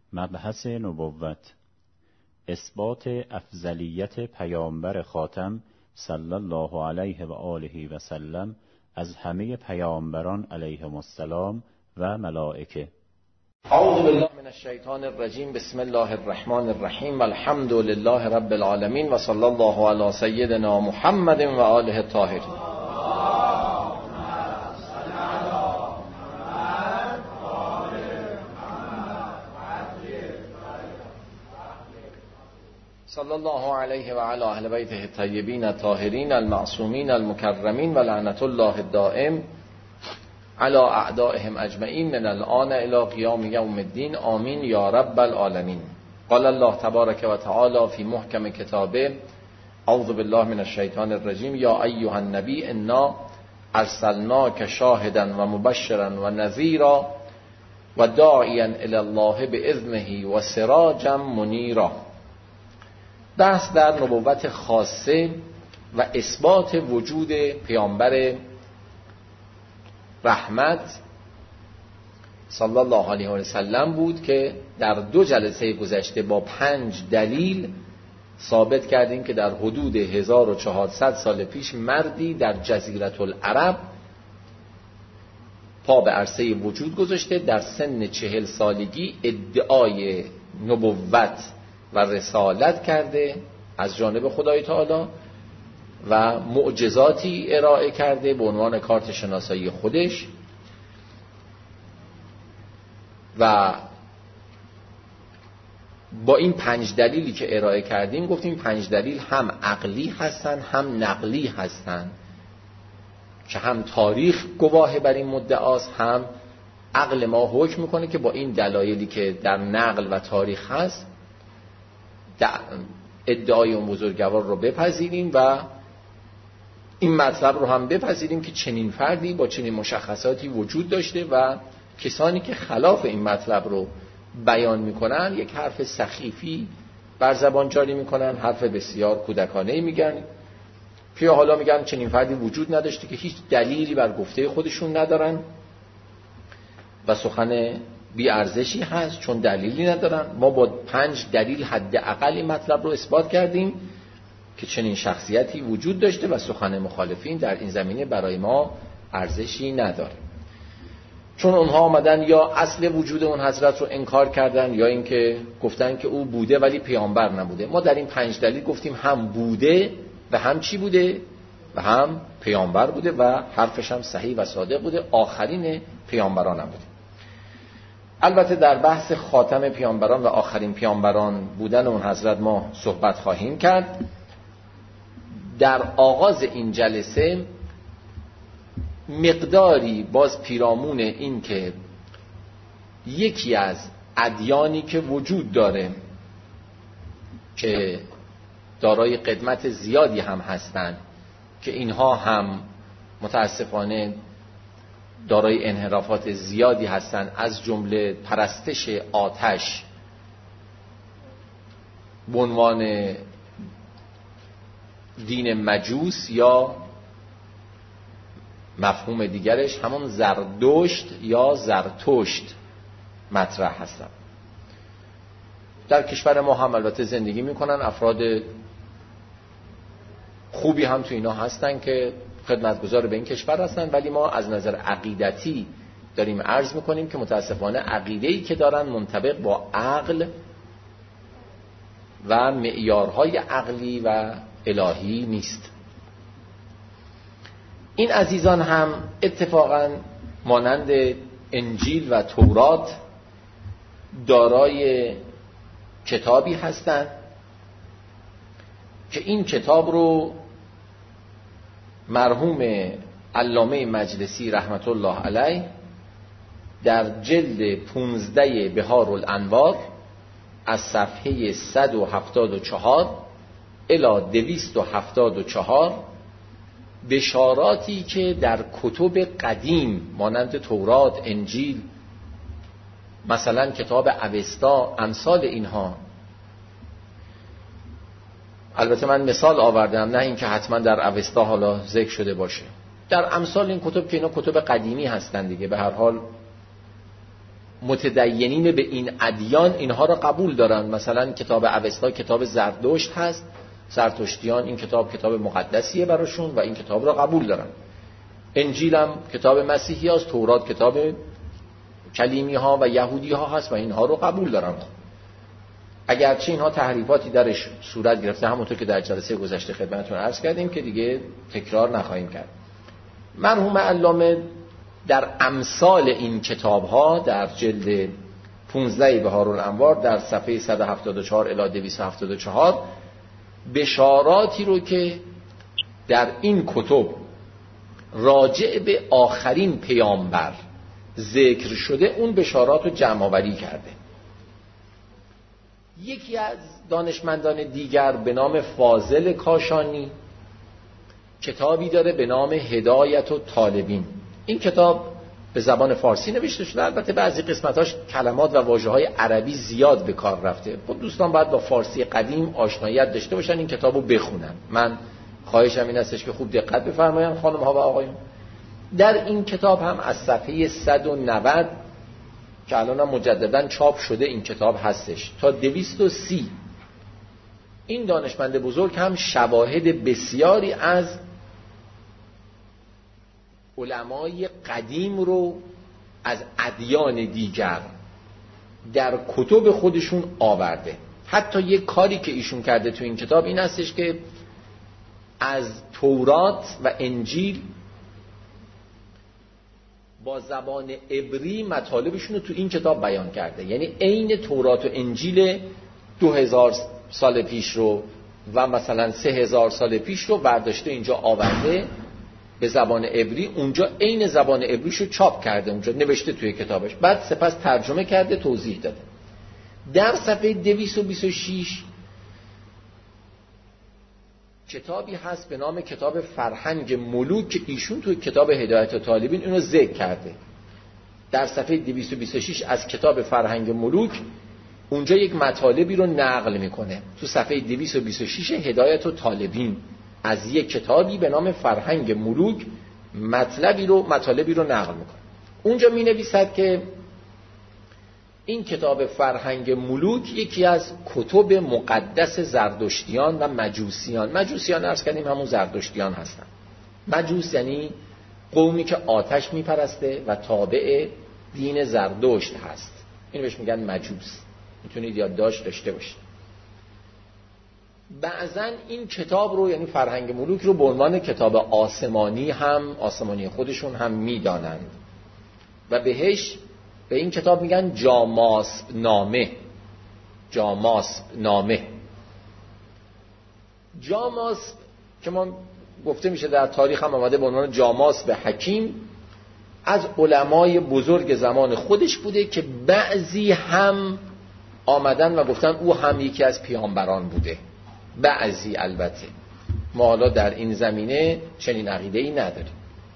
مبحث نبوت، اثبات افضلیت پیامبر خاتم صلی الله علیه و آله و سلم از همه پیامبران علیهم السلام و ملائکه. اعوذ بالله من الشیطان الرجیم. بسم الله الرحمن الرحیم. الحمد لله رب العالمین و صلی الله علی سیدنا محمد و آله الطاهرین. صلی الله علیه و علی اهل بیته الطیبین الطاهرین المعصومین المکرمین و لعنت الله الدائم علی اعدائهم اجمعین من الآن الی قیام یوم الدین. آمین یا رب العالمین. قال الله تبارک و تعالی فی محکم کتابه اعوذ بالله من الشیطان الرجیم. یا ایها النبی انا ارسلناک شاهدا و مبشرا و نذیرا و داعیا الی الله باذنه و سراجا منیرا. بحث در نبوت خاصه و اثبات وجود پیامبر رحمت صلی الله علیه و سلم بود که در 2 جلسه گذشته با 5 دلیل ثابت کردیم که در حدود 1400 سال پیش مردی در جزیره العرب پا به عرصه وجود گذاشته، در سن 40 سالگی ادعای نبوت و رسالت کرده از جانب خدای تعالی و معجزاتی ارائه کرده به عنوان کارت شناسایی خودش و با این 5 دلیلی که ارائه کردیم گفتیم 5 دلیل هم عقلی هستن هم نقلی هستن که هم تاریخ گواه بر این مدعاست، هم عقل ما حکم میکنه که با این دلایلی که در نقل و تاریخ هست ادعای اون بزرگوار رو بپذیریم و این مطلب رو هم بپذیریم که چنین فردی با چنین مشخصاتی وجود داشته و کسانی که خلاف این مطلب رو بیان میکنن یک حرف سخیفی بر زبان جاری میکنن، حرف بسیار کودکانه‌ای میگن که حالا میگن چنین فردی وجود نداشته که هیچ دلیلی بر گفته خودشون ندارن و سخن بی ارزشی هست چون دلیلی ندارن. ما با 5 دلیل حداقل این مطلب رو اثبات کردیم که چنین شخصیتی وجود داشته و سخن مخالفین در این زمینه برای ما ارزشی نداره، چون اونها آمدن یا اصل وجود اون حضرت رو انکار کردن یا اینکه گفتن که او بوده ولی پیامبر نبوده. ما در این 5 دلیل گفتیم هم بوده و هم چی بوده و هم پیامبر بوده و حرفش هم صحیح و صادق بوده، آخرین پیامبران هم بوده. البته در بحث خاتم پیامبران و آخرین پیامبران بودن اون حضرت ما صحبت خواهیم کرد. در آغاز این جلسه مقداری باز پیرامون این که یکی از ادیانی که وجود داره که دارای قدمت زیادی هم هستند که اینها هم متاسفانه دارای انحرافات زیادی هستند، از جمله پرستش آتش به عنوان دین مجوس یا مفهوم دیگرش همون زردشت یا زرتشت مطرح هستند. در کشور ما هم البته زندگی میکنن افراد خوبی هم تو اینا هستن که خدمتگزار به این کشور هستن، ولی ما از نظر عقیدتی داریم عرض میکنیم که متاسفانه عقیده‌ای که دارن منطبق با عقل و معیارهای عقلی و الهی نیست. این عزیزان هم اتفاقا مانند انجیل و تورات دارای کتابی هستند که این کتاب رو مرحوم علامه مجلسی رحمت الله علیه در جلد 15 بهار الانوار از صفحه 174 الی 274 بشاراتی که در کتب قدیم مانند تورات، انجیل، مثلا کتاب اوستا، امثال اینها، البته من مثال آوردم نه اینکه حتما در اوستا حالا ذکر شده باشه، در امثال این کتب که اینا کتب قدیمی هستن دیگه، به هر حال متدینین به این ادیان اینها را قبول دارن. مثلا کتاب اوستا کتاب زردشت هست، زرتشتیان این کتاب مقدسیه براشون و این کتاب را قبول دارن. انجیل هم کتاب مسیحی هست، تورات کتاب کلیمی ها و یهودی ها هست و اینها رو قبول دارن. اگرچه اینها تحریفاتی درش صورت گرفته، همونطور که در جلسه گذشته خدمتتون عرض کردیم که دیگه تکرار نخواهیم کرد. مرحوم علامه در امثال این کتاب ها در جلد 15 بهارالانوار در صفحه 174 الی 274 بشاراتی رو که در این کتب راجع به آخرین پیامبر ذکر شده اون بشارات رو جمع آوری کرده. یکی از دانشمندان دیگر به نام فاضل کاشانی کتابی داره به نام هدایت و طالبین. این کتاب به زبان فارسی نوشته شده، البته بعضی قسمتاش کلمات و واژه‌های عربی زیاد به کار رفته. خب دوستان باید با فارسی قدیم آشناییت داشته باشن، این کتابو بخونن. من خواهشم این استش که خوب دقت بفرمایید خانم ها و آقایون. در این کتاب هم از صفحه 190 که الان هم مجددا چاپ شده این کتاب هستش تا 230 این دانشمند بزرگ هم شواهد بسیاری از علمای قدیم رو از ادیان دیگر در کتب خودشون آورده. حتی یک کاری که ایشون کرده تو این کتاب این هستش که از تورات و انجیل با زبان عبری مطالبشون رو تو این کتاب بیان کرده. یعنی عین تورات و انجیل 2000 سال پیش رو و مثلا 3000 سال پیش رو برداشته اینجا آورده به زبان عبری، اونجا عین زبان عبریشو چاپ کرده، اونجا نوشته توی کتابش، بعد سپس ترجمه کرده توضیح داده. در صفحه 226 کتابی هست به نام کتاب فرهنگ ملوک که ایشون توی کتاب هدایت و طالبین اینو ذکر کرده. در صفحه 226 از کتاب فرهنگ ملوک اونجا یک مطالبی رو نقل میکنه. تو صفحه 226 هدایت و طالبین از یک کتابی به نام فرهنگ ملوک مطالبی رو نقل میکنه. اونجا می نویسد که این کتاب فرهنگ ملوک یکی از کتب مقدس زردشتیان و مجوسیان عرض کردیم همون زردشتیان هستن. مجوس یعنی قومی که آتش میپرسته و تابع دین زردشت هست، این بهش میگن مجوس. میتونید یادداشت داشته باشید. بعضن این کتاب رو یعنی فرهنگ ملوک رو به عنوان کتاب آسمانی خودشون هم میدانند و بهش به این کتاب میگن جاماسب نامه. جاماسب که ما گفته میشه در تاریخ هم آمده به عنوان جاماسب حکیم، از علمای بزرگ زمان خودش بوده که بعضی هم آمدن و گفتن او هم یکی از پیامبران بوده. بعضی، البته ما حالا در این زمینه چنین عقیده‌ای نداریم.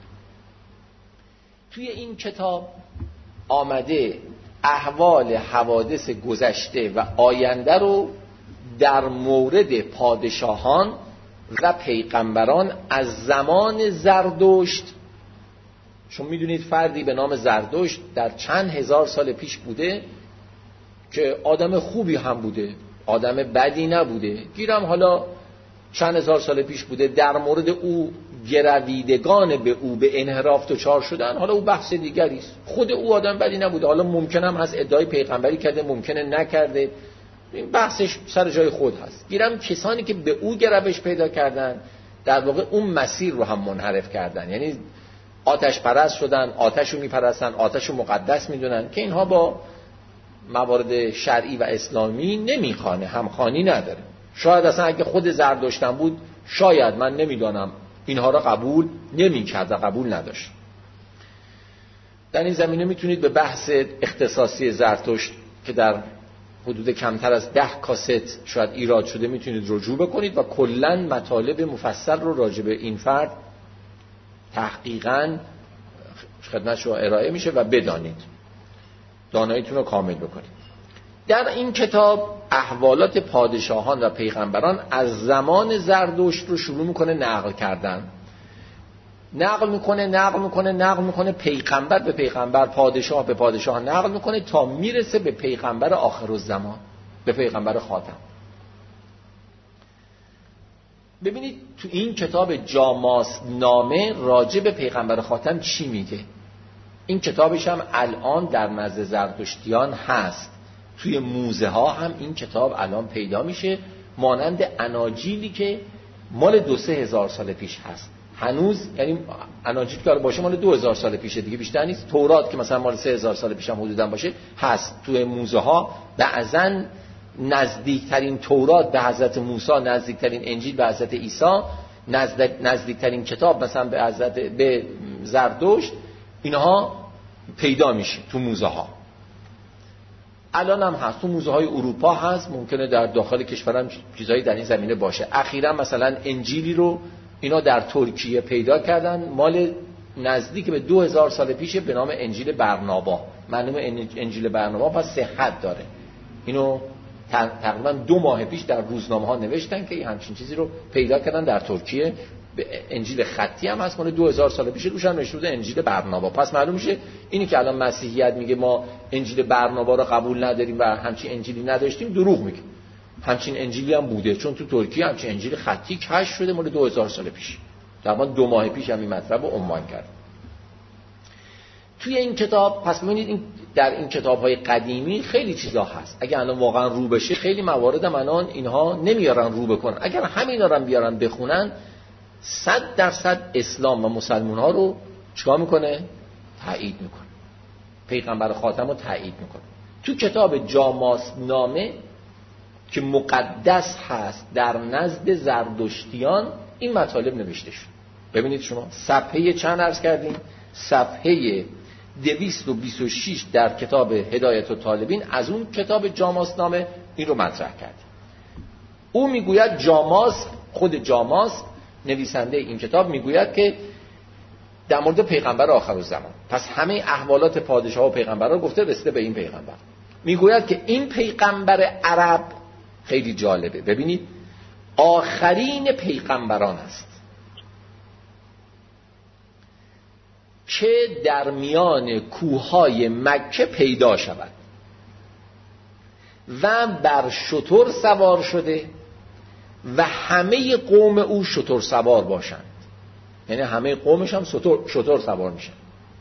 توی این کتاب آمده احوال حوادث گذشته و آینده رو در مورد پادشاهان و پیغمبران از زمان زردشت، چون میدونید فردی به نام زردشت در چند هزار سال پیش بوده که آدم خوبی هم بوده، آدم بدی نبوده، گیرم حالا چند هزار سال پیش بوده، در مورد او گرویدگان به او به انحراف دچار شدن، حالا او بحث دیگری است. خود او آدم بدی نبوده، حالا ممکنه هم از ادعای پیغمبری کرده، ممکنه نکرده، این بحثش سر جای خود هست. گیرم کسانی که به او گرایش پیدا کردن در واقع اون مسیر رو هم منحرف کردن، یعنی آتش پرست شدن، آتش رو میپرستن، آتش رو مقدس میدونن که اینها با موارد شرعی و اسلامی نمیخوانه، همخوانی نداره. شاید اصلا اگه خود زردشتن بود شاید، من نمیدانم، اینها را قبول نمی‌کرد و قبول نداشت. در این زمینه میتونید به بحث اختصاصی زرتشت که در حدود کمتر از 10 کاست شاید ایراد شده میتونید رجوع بکنید و کلاً مطالب مفصل رو راجع به این فرد تحقیقاً خدمتش رو ارائه میشه و بدانید، داناییتون رو کامل بکنید. در این کتاب احوالات پادشاهان و پیغمبران از زمان زردشت رو شروع میکنه نقل کردن. نقل میکنه پیغمبر به پیغمبر، پادشاه به پادشاه نقل میکنه تا میرسه به پیغمبر آخرالزمان، به پیغمبر خاتم. ببینید تو این کتاب جاماس نامه راجع به پیغمبر خاتم چی میگه. این کتابش هم الان در نزد زرتشتیان هست، توی موزه ها هم این کتاب الان پیدا میشه، مانند اناجیلی که مال 2-3 هزار سال پیش هست هنوز. یعنی اناجیل که باشه مال 2000 سال پیشه دیگه، بیشتر نیست. تورات که مثلا مال 3000 سال پیش هم حدوداً باشه هست توی موزه ها. بعضن نزدیکترین تورات به حضرت موسی، نزدیکترین انجیل به حضرت عیسی، نزدیکترین کتاب مثلا به زردشت، اینها پیدا میشه تو موزه ها. الان هم هست تو موزه های اروپا هست، ممکنه در داخل کشورم چیزایی در این زمینه باشه. اخیراً مثلا انجیلی رو اینا در ترکیه پیدا کردن، مال نزدیک به 2000 سال پیشه، به نام انجیل برنابا. معلومه انجیل برنابا پس صحت داره. اینو تقریبا 2 ماه پیش در روزنامه ها نوشتن که همچین چیزی رو پیدا کردن در ترکیه. انجیل خطی هم هست مال 2000 سال پیشه، روش هم نوشته بوده انجیل برنابا. پس معلوم میشه اینی که الان مسیحیت میگه ما انجیل برنابا رو قبول نداریم و همچین انجیلی نداشتیم، دروغ میگه. همچین انجیلی هم بوده، چون تو ترکیه همچین انجیل خطی کشف شده مال 2000 سال پیش. تقریبا 2 ماه پیش هم این مطلب رو عنوان کرد توی این کتاب. پس ببینید این در این کتاب‌های قدیمی خیلی چیزا هست. اگه الان واقعا رو بشه خیلی موارد هم الان اینها نمیارن رو بکنن. اگر همینا رو بیارن بخونن 100% اسلام و مسلمان‌ها رو چیکار میکنه؟ تایید میکنه. پیغمبر خاتم رو تایید میکنه. تو کتاب جاماس نامه که مقدس هست در نزد زردشتیان این مطالب نوشته شد. ببینید شما صفحه چند عرض کردیم؟ صفحه 226 در کتاب هدایت الطالبین از اون کتاب جاماس نامه این رو مطرح کرد. او میگوید جاماس، خود جاماس نویسنده این کتاب میگوید که در مورد پیغمبر آخرالزمان، پس همه احوالات پادشاه و پیغمبر رو گفته رسیده به این پیغمبر. میگوید که این پیغمبر عرب خیلی جالبه. ببینید آخرین پیغمبران است که در میان کوههای مکه پیدا شود و بر شتر سوار شده و همه قوم او شتر سوار باشند. یعنی همه قومش هم شتر سوار میشن.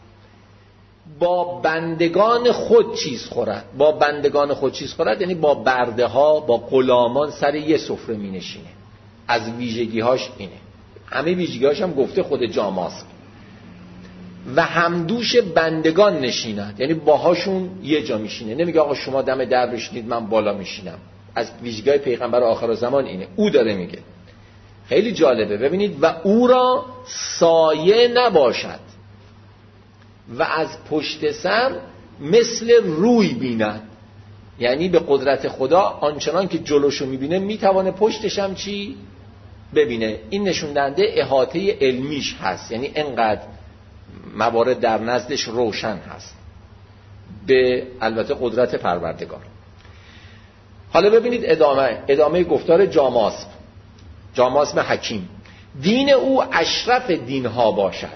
با بندگان خود چیز خورد. با بندگان خود چیز خورد یعنی با برده ها، با غلامان سر یه سفره می نشینه. از ویژگی هاش اینه. همه ویژگی هاش هم گفته خود جاماس. و همدوش بندگان نشیند، یعنی باهاشون یه جا میشینه. نمیگه آقا شما دم در بشینید من بالا میشینم. از ویژگی پیغمبر آخرالزمان اینه. او داره میگه. خیلی جالبه. ببینید و او را سایه نباشد و از پشت سر مثل روی بیند. یعنی به قدرت خدا آنچنان که جلوشو میبینه میتوانه پشتش هم چی ببینه. این نشون دهنده احاطه علمیش هست. یعنی انقدر موارد در نزدش روشن هست به البته قدرت پروردگار. حالا ببینید ادامه گفتار جاماس حکیم. دین او اشرف دینها باشد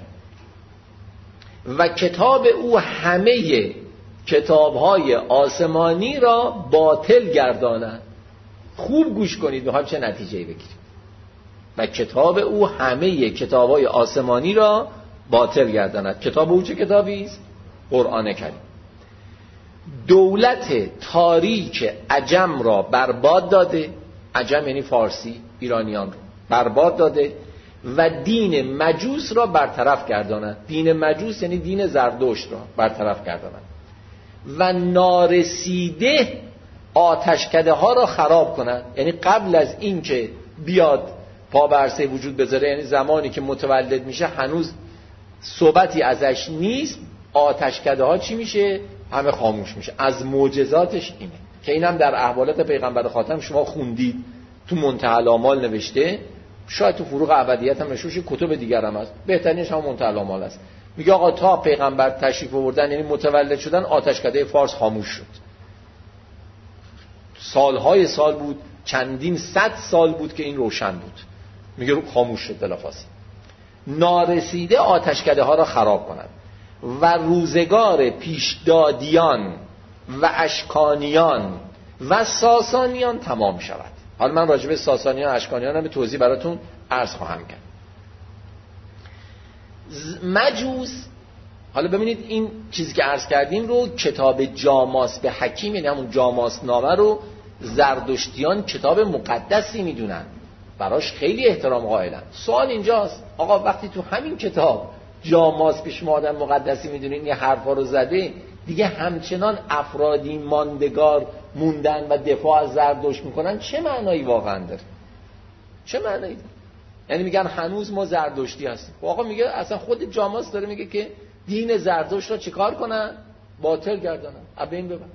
و کتاب او همه کتابهای آسمانی را باطل گرداند. خوب گوش کنید میخوایم چه نتیجه‌ای بگیریم. و کتاب او همه کتابهای آسمانی را باطل گرداند. کتاب او چه کتابی است؟ قرآن کریم. دولت تاریک عجم را برباد داده. عجم یعنی فارسی، ایرانیان را برباد داده و دین مجوس را برطرف گرداند. دین مجوس یعنی دین زردشت را برطرف گرداند و نارسیده آتشکده ها را خراب کند. یعنی قبل از این که بیاد پا بر عرصه وجود بذاره، یعنی زمانی که متولد میشه هنوز صحبتی ازش نیست، آتشکده ها چی میشه؟ همه خاموش میشه. از معجزاتش اینه که اینم در احوالات پیغمبر خاتم شما خوندید، تو منتهی الآمال نوشته، شاید تو فروغ ابدیت هم نوشته، کتب دیگر هم هست، بهترینش هم منتهی الآمال است. میگه آقا تا پیغمبر تشریف آوردن یعنی متولد شدن آتشکده فارس خاموش شد. سالهای سال بود، چندین 100 سال بود که این روشن بود. میگه خاموش شد بلافاصله. نارسیده آتشکده ها را خراب کنند و روزگار پیشدادیان و اشکانیان و ساسانیان تمام شود. حالا من راجع به ساسانیان و اشکانیان هم به توضیح براتون عرض خواهم کرد. مجوس، حالا ببینید این چیزی که عرض کردیم رو، کتاب جاماس به حکیم، یعنی همون جاماس نامه رو زردشتیان کتاب مقدسی میدونن، براش خیلی احترام قائلن. سوال اینجاست آقا وقتی تو همین کتاب جاماس به شما آدم مقدسی میدونین یه حرفا رو زده، دیگه همچنان افرادی ماندگار موندن و دفاع از زردشت میکنن، چه معنایی واقعا داره؟ چه معنایی داره؟ یعنی میگن هنوز ما زردشتی هستیم. آقا میگه اصلا خود جاماس داره میگه که دین زردشت رو چیکار کنن؟ باطل گردانن، ابین ببن.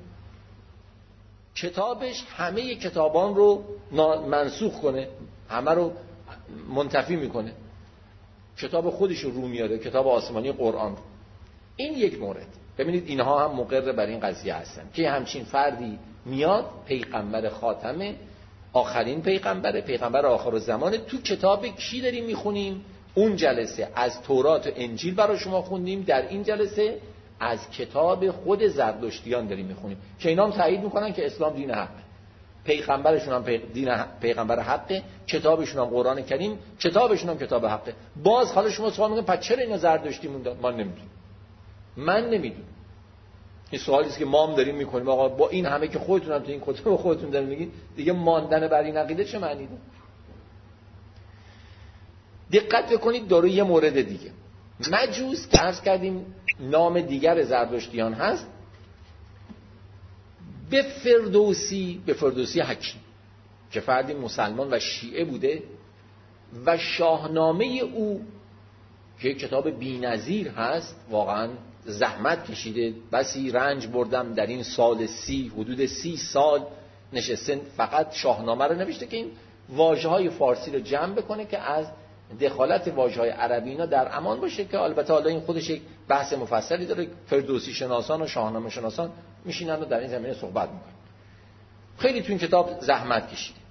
کتابش همه کتابان رو منسوخ کنه، همه رو منتفی میکنه، کتاب خودش رو میاره، کتاب آسمانی قرآن رو. این یک مورد. ببینید اینها هم مقر بر این قضیه هستن که همچین فردی میاد، پیغمبر خاتمه، آخرین پیغمبر آخر الزمانه. تو کتاب کی داریم میخونیم؟ اون جلسه از تورات و انجیل برای شما خوندیم، در این جلسه از کتاب خود زردشتیان داریم میخونیم که اینا هم تایید میکنن که اسلام دین حقه، پیغمبرشون هم پیغمبر حقه، کتابشون هم قرآن کریم، کتابشون هم کتاب حقه. باز حالا شما سوال میکنید پس چرا اینا زردشتی موندن؟ من نمیدونم. این سوالی است که ما هم داریم میکنیم. آقا با این همه که خودتون هم تو این کتاب خودتون دارین میگید، دیگه ماندن بر این عقیده چه معنی داره؟ دقت بکنید داره یه مورد دیگه. مجوس که عرض کردیم نام دیگر زردشتیان هست، به فردوسی حکیم که فردی مسلمان و شیعه بوده و شاهنامه او که کتاب بی‌نظیر هست، واقعا زحمت کشیده، بسی رنج بردم در این سال 30، حدود 30 سال نشسته فقط شاهنامه رو نوشته که این واژه‌های فارسی رو جمع بکنه که از دخالت واژه‌های عربی اینا در امان باشه. که البته حالا این خودش یک بحث مفصلی داره، فردوسی شناسان و شاهنامه شناسان میشینن و در این زمینه صحبت میکنن. خیلی تو این کتاب زحمت کشیده،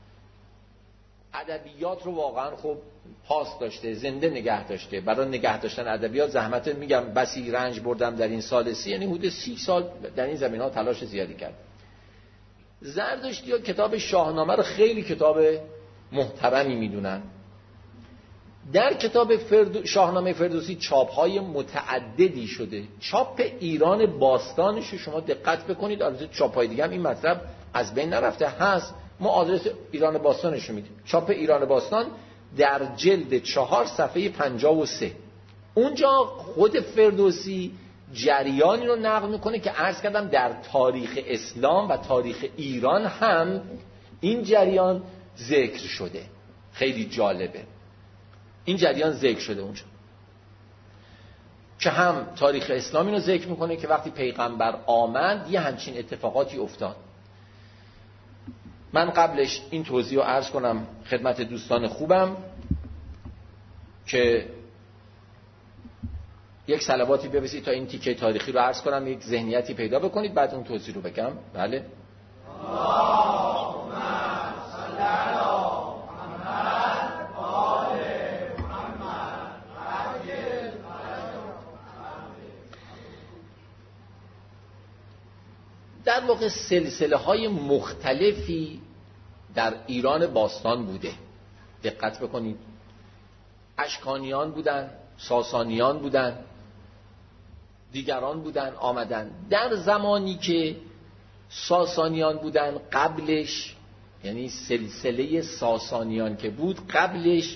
ادبیات رو واقعا خب پاس داشته، زنده نگه داشته. برای نگه داشتن ادبیات زحمت، میگم بسی رنج بردم در این سال 30، یعنی حدود 30 سال در این زمینه تلاش زیادی کرد. زردشتی‌ها کتاب شاهنامه رو خیلی کتاب محترمی میدونن. در کتاب شاهنامه فردوسی چاپ‌های متعددی شده. چاپ ایران باستانش رو شما دقت بکنید، البته چاپ‌های دیگه هم این مطلب از بین نرفته هست، ما آدرس ایران باستانش رو میدیم. چاپ ایران باستان در جلد 4 صفحه 53، اونجا خود فردوسی جریانی رو نقل میکنه که عرض کردم در تاریخ اسلام و تاریخ ایران هم این جریان ذکر شده. خیلی جالبه این جریان ذکر شده اونجا، که هم تاریخ اسلامی رو ذکر میکنه که وقتی پیغمبر آمد یه همچین اتفاقاتی افتاد. من قبلش این توضیح رو عرض کنم خدمت دوستان خوبم که یک صلواتی ببسید تا این تیکه تاریخی رو عرض کنم، یک ذهنیتی پیدا بکنید، بعد اون توضیح رو بگم. بله. در واقع سلسله های مختلفی در ایران باستان بوده. دقت بکنید، اشکانیان بودن، ساسانیان بودن، دیگران بودن آمدن. در زمانی که ساسانیان بودن قبلش، یعنی سلسله ساسانیان که بود قبلش،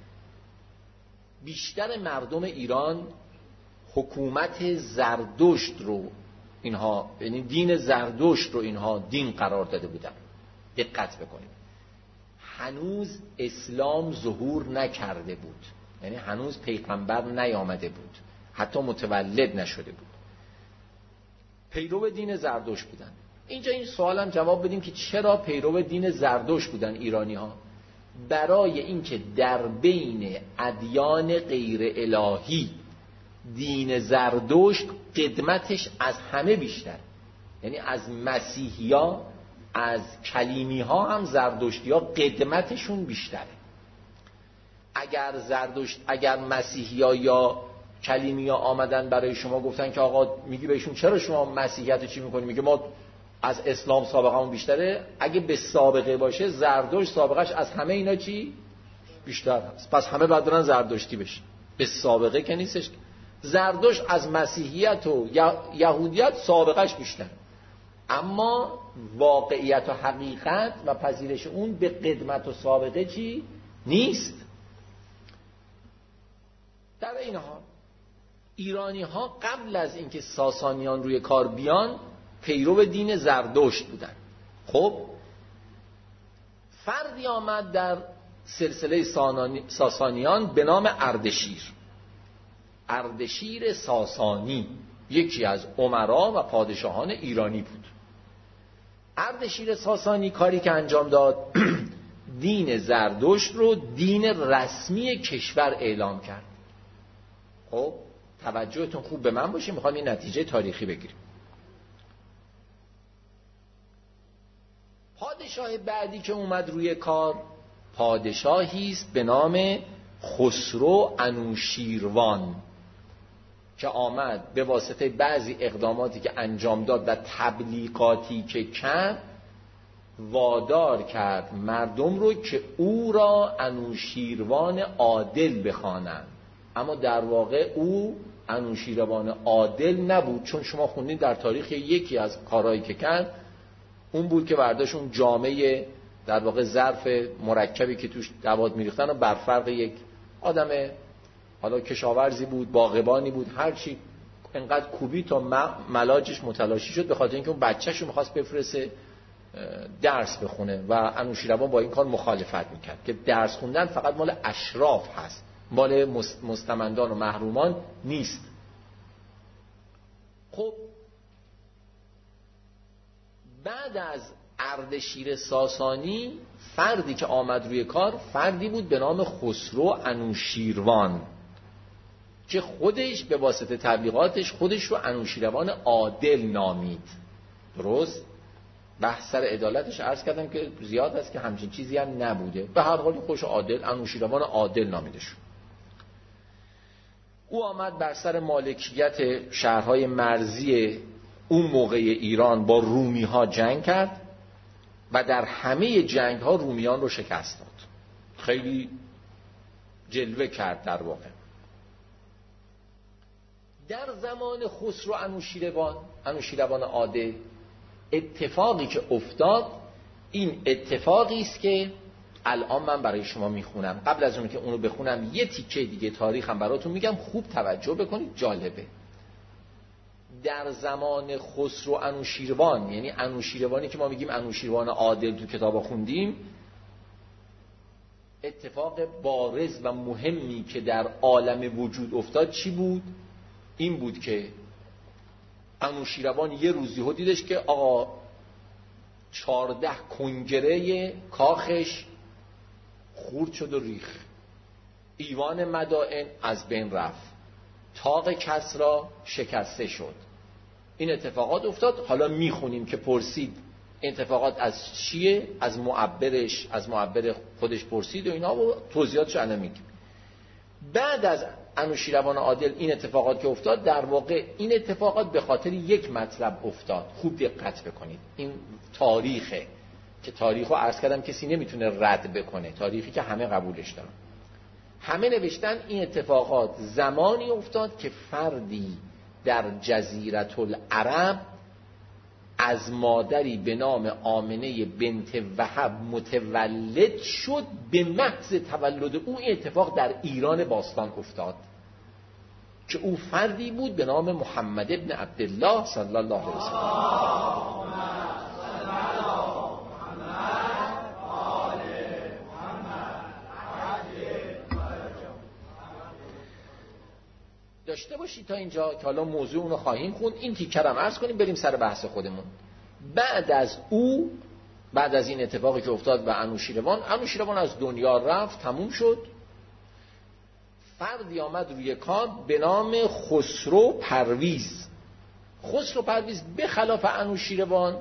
بیشتر مردم ایران حکومت زردشت رو اینها، یعنی دین زردشت رو اینها دین قرار داده بودن. دقت بکنید، هنوز اسلام ظهور نکرده بود، یعنی هنوز پیغمبر نیامده بود، حتی متولد نشده بود، پیرو دین زردشت بودن. اینجا این سوالم جواب بدیم که چرا پیرو دین زردشت بودن ایرانی ها؟ برای اینکه در بین ادیان غیر الهی دین زردشت قدمتش از همه بیشتر، یعنی از مسیحی ها، از کلیمی ها هم زردشتی ها قدمتشون بیشتره. اگر زردشت، اگر مسیحی‌ها یا کلیمی‌ها آمدن برای شما گفتن که آقا، میگی بهشون چرا شما مسیحیت رو چی میکنی؟ میگه ما از اسلام سابقه‌مون بیشتره. اگه به سابقه باشه، زردشت سابقهش از همه اینا چی بیشتر هست، پس همه باید برن زردشتی بشن. به سابقه که نیستش. زردشت از مسیحیت و یهودیت سابقهش بیشتر، اما واقعیت و حقیقت و پذیرش اون به قدمت و سابقه چی نیست. در این حال ایرانی ها قبل از اینکه ساسانیان روی کار بیان پیرو دین زردشت بودن. خب فردی آمد در سلسله ساسانیان به نام اردشیر ساسانی، یکی از امرا و پادشاهان ایرانی بود. اردشیر ساسانی کاری که انجام داد دین زردشت رو دین رسمی کشور اعلام کرد. خب توجهتون خوب به من باشه، میخوام این نتیجه تاریخی بگیریم. پادشاه بعدی که اومد روی کار پادشاهی است به نام خسرو انوشیروان که آمد به واسطه بعضی اقداماتی که انجام داد و تبلیغاتی که کرد وادار کرد مردم رو که او را انوشیروان عادل بخوانند. اما در واقع او انوشیروان عادل نبود، چون شما خوندید در تاریخ یکی از کارهایی که کرد اون بود که برداشت اون جامعه در واقع ظرف مرکبی که توش دوات میریختن و بر فرق یک آدم حالا کشاورزی بود، باغبانی بود، هرچی انقدر کوبی تا ملاجش متلاشی شد به خاطر اینکه اون بچه‌شو می‌خواست بفرسته درس بخونه و انوشیروان با این کار مخالفت میکرد که درس خوندن فقط مال اشراف هست، مال مستمندان و محرومان نیست. خب بعد از اردشیر ساسانی فردی که آمد روی کار فردی بود به نام خسرو انوشیروان که خودش به واسطه تبلیغاتش خودش رو انوشیروان عادل نامید. درست؟ بحث سر عدالتش عرض کردم که زیاد است که همچین چیزی هم نبوده. به هر حال خوش عادل، انوشیروان عادل نامیده شد. او آمد بر سر مالکیت شهرهای مرزی اون موقع ایران با رومی ها جنگ کرد و در همه جنگ ها رومیان رو شکست داد. خیلی جلوه کرد در واقع. در زمان خسرو انوشیروان عادل اتفاقی که افتاد، این اتفاقی است که الان من برای شما میخونم. قبل از اون که اونو بخونم یه تیکه دیگه تاریخ هم براتون میگم، خوب توجه بکنید، جالبه. در زمان خسرو انوشیروان، یعنی انوشیروانی که ما میگیم انوشیروان عادل تو کتابا خوندیم، اتفاق بارز و مهمی که در عالم وجود افتاد چی بود؟ این بود که انوشیروان یه روزی ها دیدش که آقا 14 کنگره کاخش خورد شد و ریخ، ایوان مدائن از بین رفت، طاق کسری شکسته شد. این اتفاقات افتاد. حالا میخونیم که پرسید اتفاقات از چیه، از معبر خودش پرسید و اینا و توضیحاتش الان میگیم. بعد از انوشیروان عادل این اتفاقات که افتاد، در واقع این اتفاقات به خاطر یک مطلب افتاد. خوب دقت بکنید، این تاریخه که تاریخو عرض کردم کسی نمیتونه رد بکنه، تاریخی که همه قبولش دارن. همه نوشتن این اتفاقات زمانی افتاد که فردی در جزیره العرب از مادری به نام آمنه بنت وهب متولد شد. به محض تولد او این اتفاق در ایران باستان افتاد که او فردی بود به نام محمد ابن عبدالله صلی الله علیه وسلم. داشته باشید تا اینجا که حالا موضوع اونو خواهیم خوند. این تیکر هم عرض کنیم بریم سر بحث خودمون. بعد از این اتفاقی که افتاد و انوشیروان از دنیا رفت، تموم شد. فردی آمد روی کار به نام خسرو پرویز. خسرو پرویز به خلاف انوشیروان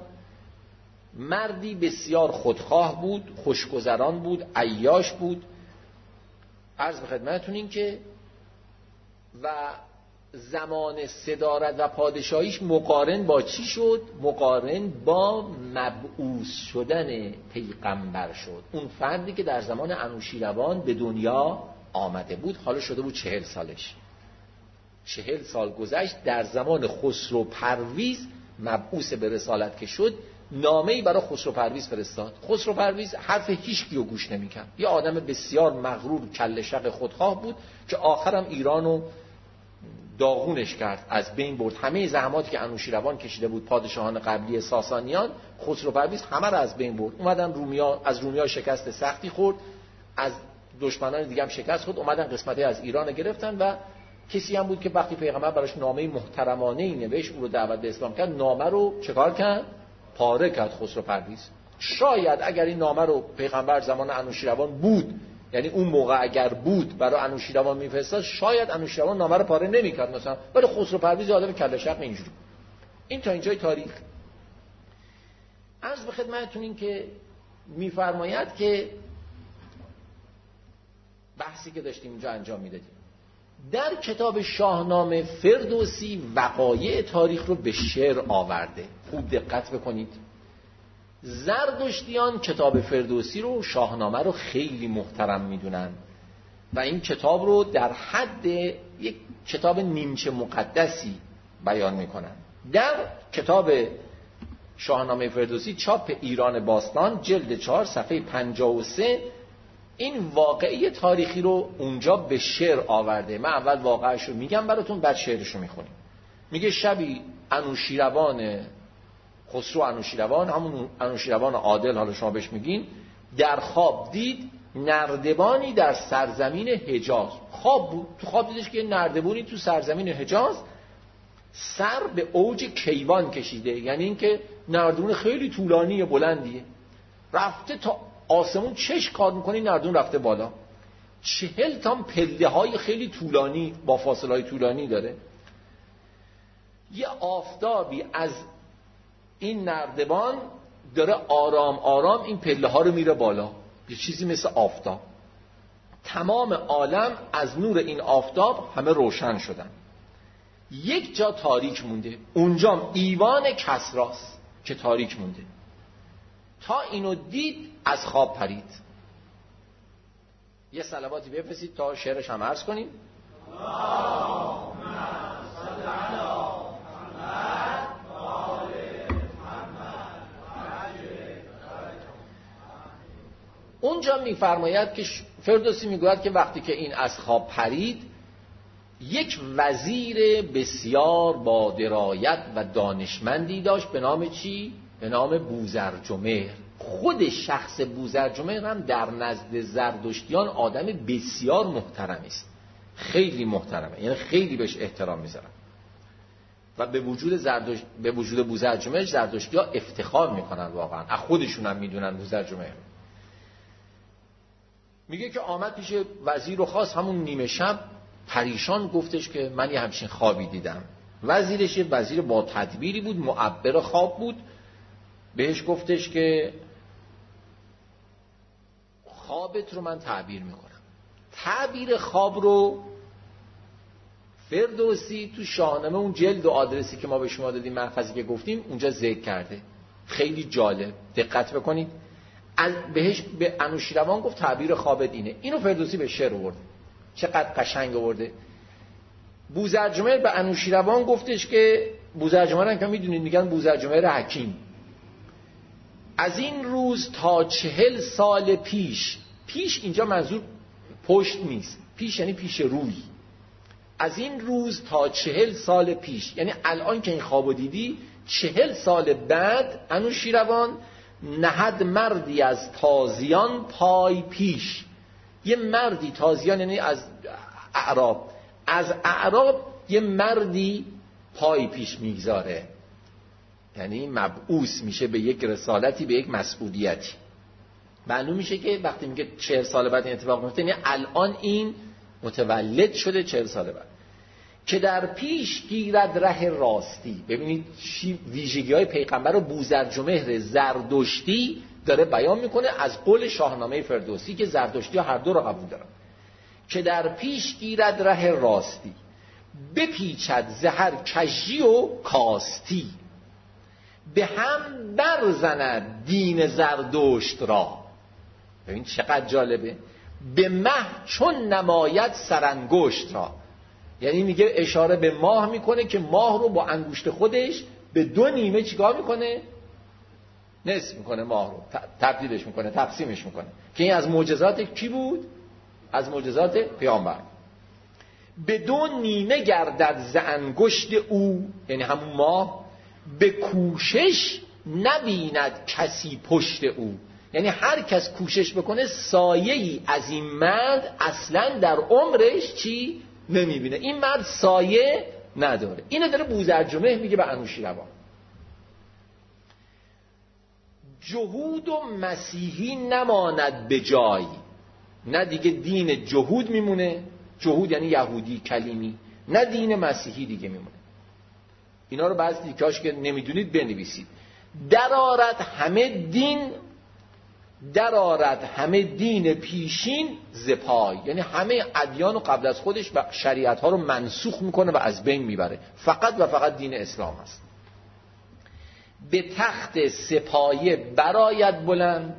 مردی بسیار خودخواه بود، خوشگذران بود، عیاش بود عرض به خدمتتون این که و زمان صدارت و پادشاهیش مقارن با چی شد؟ مقارن با مبعوث شدن پیغمبر شد. اون فردی که در زمان انوشیروان به دنیا آمده بود، حالا شده بود 40 سالش. 40 سال گذشت، در زمان خسرو پرویز مبعوث به رسالت که شد، نامه‌ای برای خسرو پرویز فرستاد. خسرو پرویز حرف هیچ کیو گوش نمی‌کرد. یه آدم بسیار مغرور، کله شق، خودخواه بود که آخرم ایرانو داغونش کرد، از بین برد. همه زحماتی که انوشیروان کشیده بود، پادشاهان قبلی ساسانیان، خسرو پرویز همه را از بین برد. اومدن از رومیا شکست سختی خورد، از دشمنان دیگه هم شکست خورد، اومدن قسمتی از ایران گرفتن و کسی هم بود که وقتی پیغمبر براش نامه محترمانه‌ای نوشت، او رو دعوت به اسلام کرد، نامه رو چکار کرد؟ پاره کرد خسرو پرویز. شاید اگر این نامه رو پیغمبر زمان انوشیروان بود، یعنی اون موقع اگر بود برای انوشیروان میفرستاد، شاید انوشیروان نامه رو پاره نمی‌کرد مثلا، ولی خسرو پرویز آدم کله شق اینجوری. این تا اینجای تاریخ. عرض به خدمتتون این که می‌فرماید که بحثی که داشتیم اینجا انجام میدادیم، در کتاب شاهنامه فردوسی وقایع تاریخ رو به شعر آورده. خوب دقت بکنید. زردشتیان کتاب فردوسی رو، شاهنامه رو خیلی محترم میدونن و این کتاب رو در حد یک کتاب نیمچه مقدسی بیان میکنن. در کتاب شاهنامه فردوسی چاپ ایران باستان جلد 4 صفحه 53 این واقعه تاریخی رو اونجا به شعر آورده. من اول واقعش رو میگم براتون، بعد شعرش رو میخونیم. میگه شبی انوشیروان، خسرو انوشیروان، همون انوشیروان عادل حالا شما بهش میگین، در خواب دید نردبانی در سرزمین حجاز. خواب بود، تو خواب دیدش که نردبانی تو سرزمین حجاز سر به اوج کیوان کشیده، یعنی اینکه نردبون خیلی طولانی و بلندیه، رفته تا آسمون، چش کار میکنی نردبون رفته بالا. 40 تا پله های خیلی طولانی با فاصله های طولانی داره. یه آفتابی از این نردبان داره آرام آرام این پله ها رو میره بالا، یه چیزی مثل آفتاب. تمام عالم از نور این آفتاب همه روشن شدن. یک جا تاریک مونده، اونجا ایوان کسراست که تاریک مونده. تا اینو دید از خواب پرید. یه صلواتی بفرستید تا شعرش هم عرض کنیم. اونجا میفرماید که فردوسی میگوید که وقتی که این از خواب پرید، یک وزیر بسیار با درایت و دانشمندی داشت به نام چی؟ به نام بوزرجمهر. خود شخص بوزرجمهر هم در نزد زردشتیان آدم بسیار محترمی است، خیلی محترمه، یعنی خیلی بهش احترام میذارن و به وجود بوزرجمهر زردشتی‌ها افتخار میکنن، واقعا از خودشون هم میدونن بوزرجمهر. میگه که آمد پیش وزیر و خواست همون نیمه شب پریشان گفتش که من یه همچین خوابی دیدم. وزیرش یه وزیر با تدبیری بود، معبر خواب بود. بهش گفتش که خوابت رو من تعبیر میکنم. تعبیر خواب رو فردوسی تو شاهنامه اون جلد و آدرسی که ما به شما دادیم، محفظی که گفتیم، اونجا ذکر کرده. خیلی جالب، دقت بکنید. بهش به انوشیروان گفت تعبیر خوابت اینه. اینو فردوسی به شعر آورده. چقدر قشنگ آورده. بوزرجمهر به انوشیروان گفتش که بوزرجمهر هم که میدونید میگن بوزرجمهر حکیم، از این روز تا 40 سال پیش اینجا منظور پشت نیست، پیش یعنی پیش روی. از این روز تا 40 سال پیش، یعنی الان که این خوابو دیدی 40 سال بعد انوشیروان نهد مردی از تازیان پای پیش. یه مردی، تازیان یعنی از اعراب یه مردی پای پیش میگذاره، یعنی مبعوث میشه به یک رسالتی، به یک مسئولیتی. معلوم میشه که وقتی میگه 40 سال بعد این اتفاق میفته، یعنی الان این متولد شده 40 سال بعد، که در پیش گیرد ره راستی. ببینید ویژگی های پیغمبر رو بوزرجمهر زردشتی داره بیان میکنه از قول شاهنامه فردوسی که زردشتی ها هر دو رو قبول دارن. که در پیش گیرد ره راستی، بپیچد زهر کژی و کاستی، به هم برزند دین زردشت را. ببین چقدر جالبه، به مه چون نماید سرانگشت را. یعنی میگه اشاره به ماه میکنه که ماه رو با انگشت خودش به دو نیمه چیکار میکنه؟ نصف میکنه ماه رو، تبدیلش میکنه، تقسیمش میکنه. که این از معجزات کی بود؟ از معجزات پیامبر. به دو نیمه گردد ز انگشت او، یعنی همون ماه، به کوشش نبیند کسی پشت او. یعنی هر کس کوشش بکنه سایه‌ای از این مرد اصلا در عمرش چی نمیبینه. این مرد سایه نداره. اینو داره بوذرجمح میگه به انوشیروان. جهود و مسیحی نماند به جای. نه دیگه دین جهود میمونه، جهود یعنی یهودی کلیمی، نه دین مسیحی دیگه میمونه. اینا رو بعضی دیکاش که نمیدونید بنویسید. درآرد همه دین پیشین ز پای. یعنی همه ادیان و قبل از خودش و شریعت ها رو منسوخ میکنه و از بین میبره، فقط و فقط دین اسلام هست. به تخت سپایه براید بلند،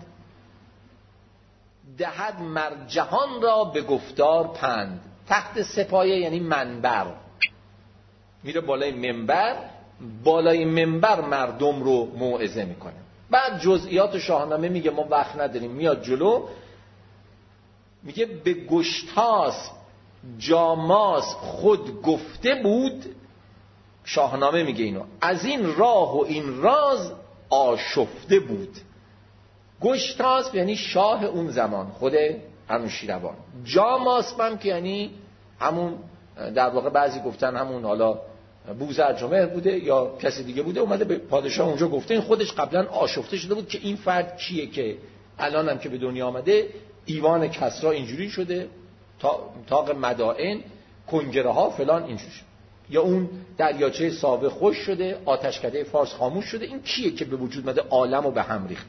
دهد مر جهان را به گفتار پند. تخت سپایه یعنی منبر، میره بالای منبر، بالای منبر مردم رو موعظه میکنه. بعد جزئیات شاهنامه میگه، ما وقت نداریم، میاد جلو میگه به گشتاس جاماس خود گفته بود. شاهنامه میگه اینو، از این راه و این راز آشفته بود. گشتاس یعنی شاه اون زمان، خود انوشیروان. جاماس هم که یعنی همون، در واقع بعضی گفتن همون حالا بوذرجمح بوده یا کسی دیگه بوده، اومده به پادشاه اونجا گفته. این خودش قبلا آشفته شده بود که این فرد کیه که الان هم که به دنیا آمده ایوان کسری اینجوری شده، طاق مدائن، کنگره ها فلان اینجوری شده، یا اون دریاچه ساوه خوش شده، آتشکده فارس خاموش شده. این کیه که به وجود اومده عالم رو به هم ریخته؟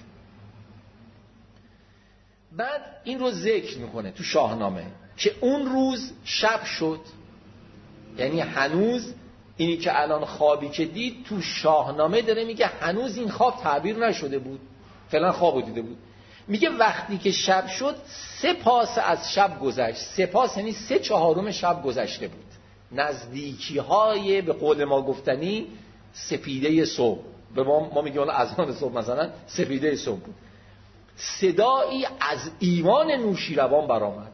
بعد این رو ذکر میکنه تو شاهنامه که اون روز شب شد. یعنی هنوز اینی که الان خوابی که دید، تو شاهنامه داره میگه هنوز این خواب تعبیر نشده بود، فعلا خوابو دیده بود. میگه وقتی که شب شد 3 پاس از شب گذشت. 3 پاس یعنی 3/4 شب گذشته بود. نزدیکی های به قول ما گفتنی سپیده صبح، به ما میگیم الان اذان صبح مثلا سپیده صبح بود. صدایی از ایوان نوشیروان برآمد.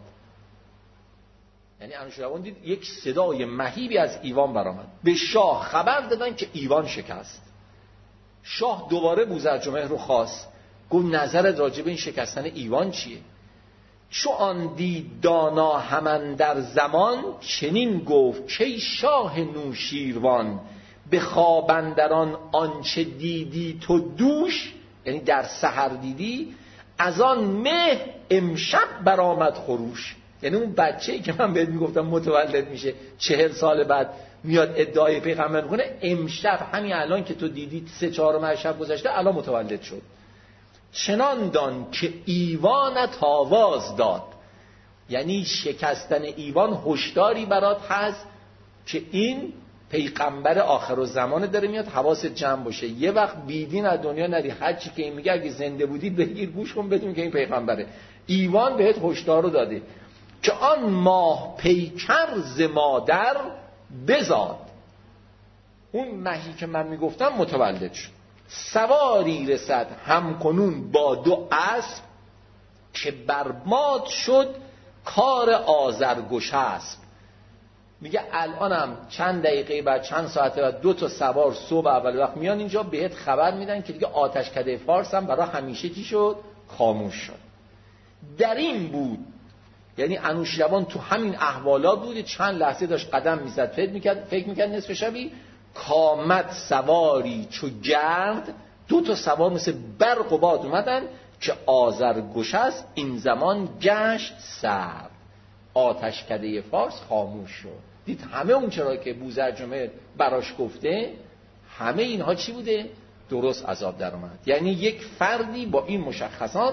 یعنی انوشیروان دید یک صدای مهیبی از ایوان برآمد. به شاه خبر دادن که ایوان شکست. شاه دوباره بوذرجمح رو خواست، گفت نظرت راجع به این شکستن ایوان چیه؟ چو آن دید دانا همان در زمان، چنین گفت که شاه نوشیروان، به خواب اندران آنچه دیدی تو دوش، یعنی در سحر دیدی، از آن مه امشب برآمد خروش. یعنی اون بچه‌ای که من بهت میگفتم متولد میشه 40 سال بعد میاد ادعای پیغمبر میکنه، امشب همین الان که تو دیدی 3/4 شب گذشته الان متولد شد. چنان دان که ایوانت آواز داد. یعنی شکستن ایوان هشداری برات هست که این پیغمبر آخرالزمان داره میاد، حواست جمع باشه. یه وقت بیدین از دنیا نری، هر چی که این میگه اگه زنده بودی بگیر گوش کن بدون که این پیغمبره. ایوان بهت هشدار رو داده که آن ماه پیکر ز مادر بزاد. اون مهی که من میگفتم متولد شد. سواری رسد همکنون با 2 اسب، که برباد شد کار آذرگشسب. میگه الانم چند دقیقه بعد، چند ساعت بعد 2 تا سوار صبح اول وقت میان اینجا، بهت خبر میدن که دیگه آتشکده فارس هم برای همیشه چی شد؟ خاموش شد. در این بود، یعنی انوشیروان تو همین احوالات بود، چند لحظه داشت قدم میزد، فکر میکرد نصف شبی کامد سواری چو گرد. 2 تا سوار مثل برق و باد اومدن که آذرگشسب این زمان گشت سرد. آتشکده فارس خاموش شد. دید همه اون چرا که بوذرجمح براش گفته، همه اینها چی بوده؟ درست عذاب در اومد. یعنی یک فردی با این مشخصات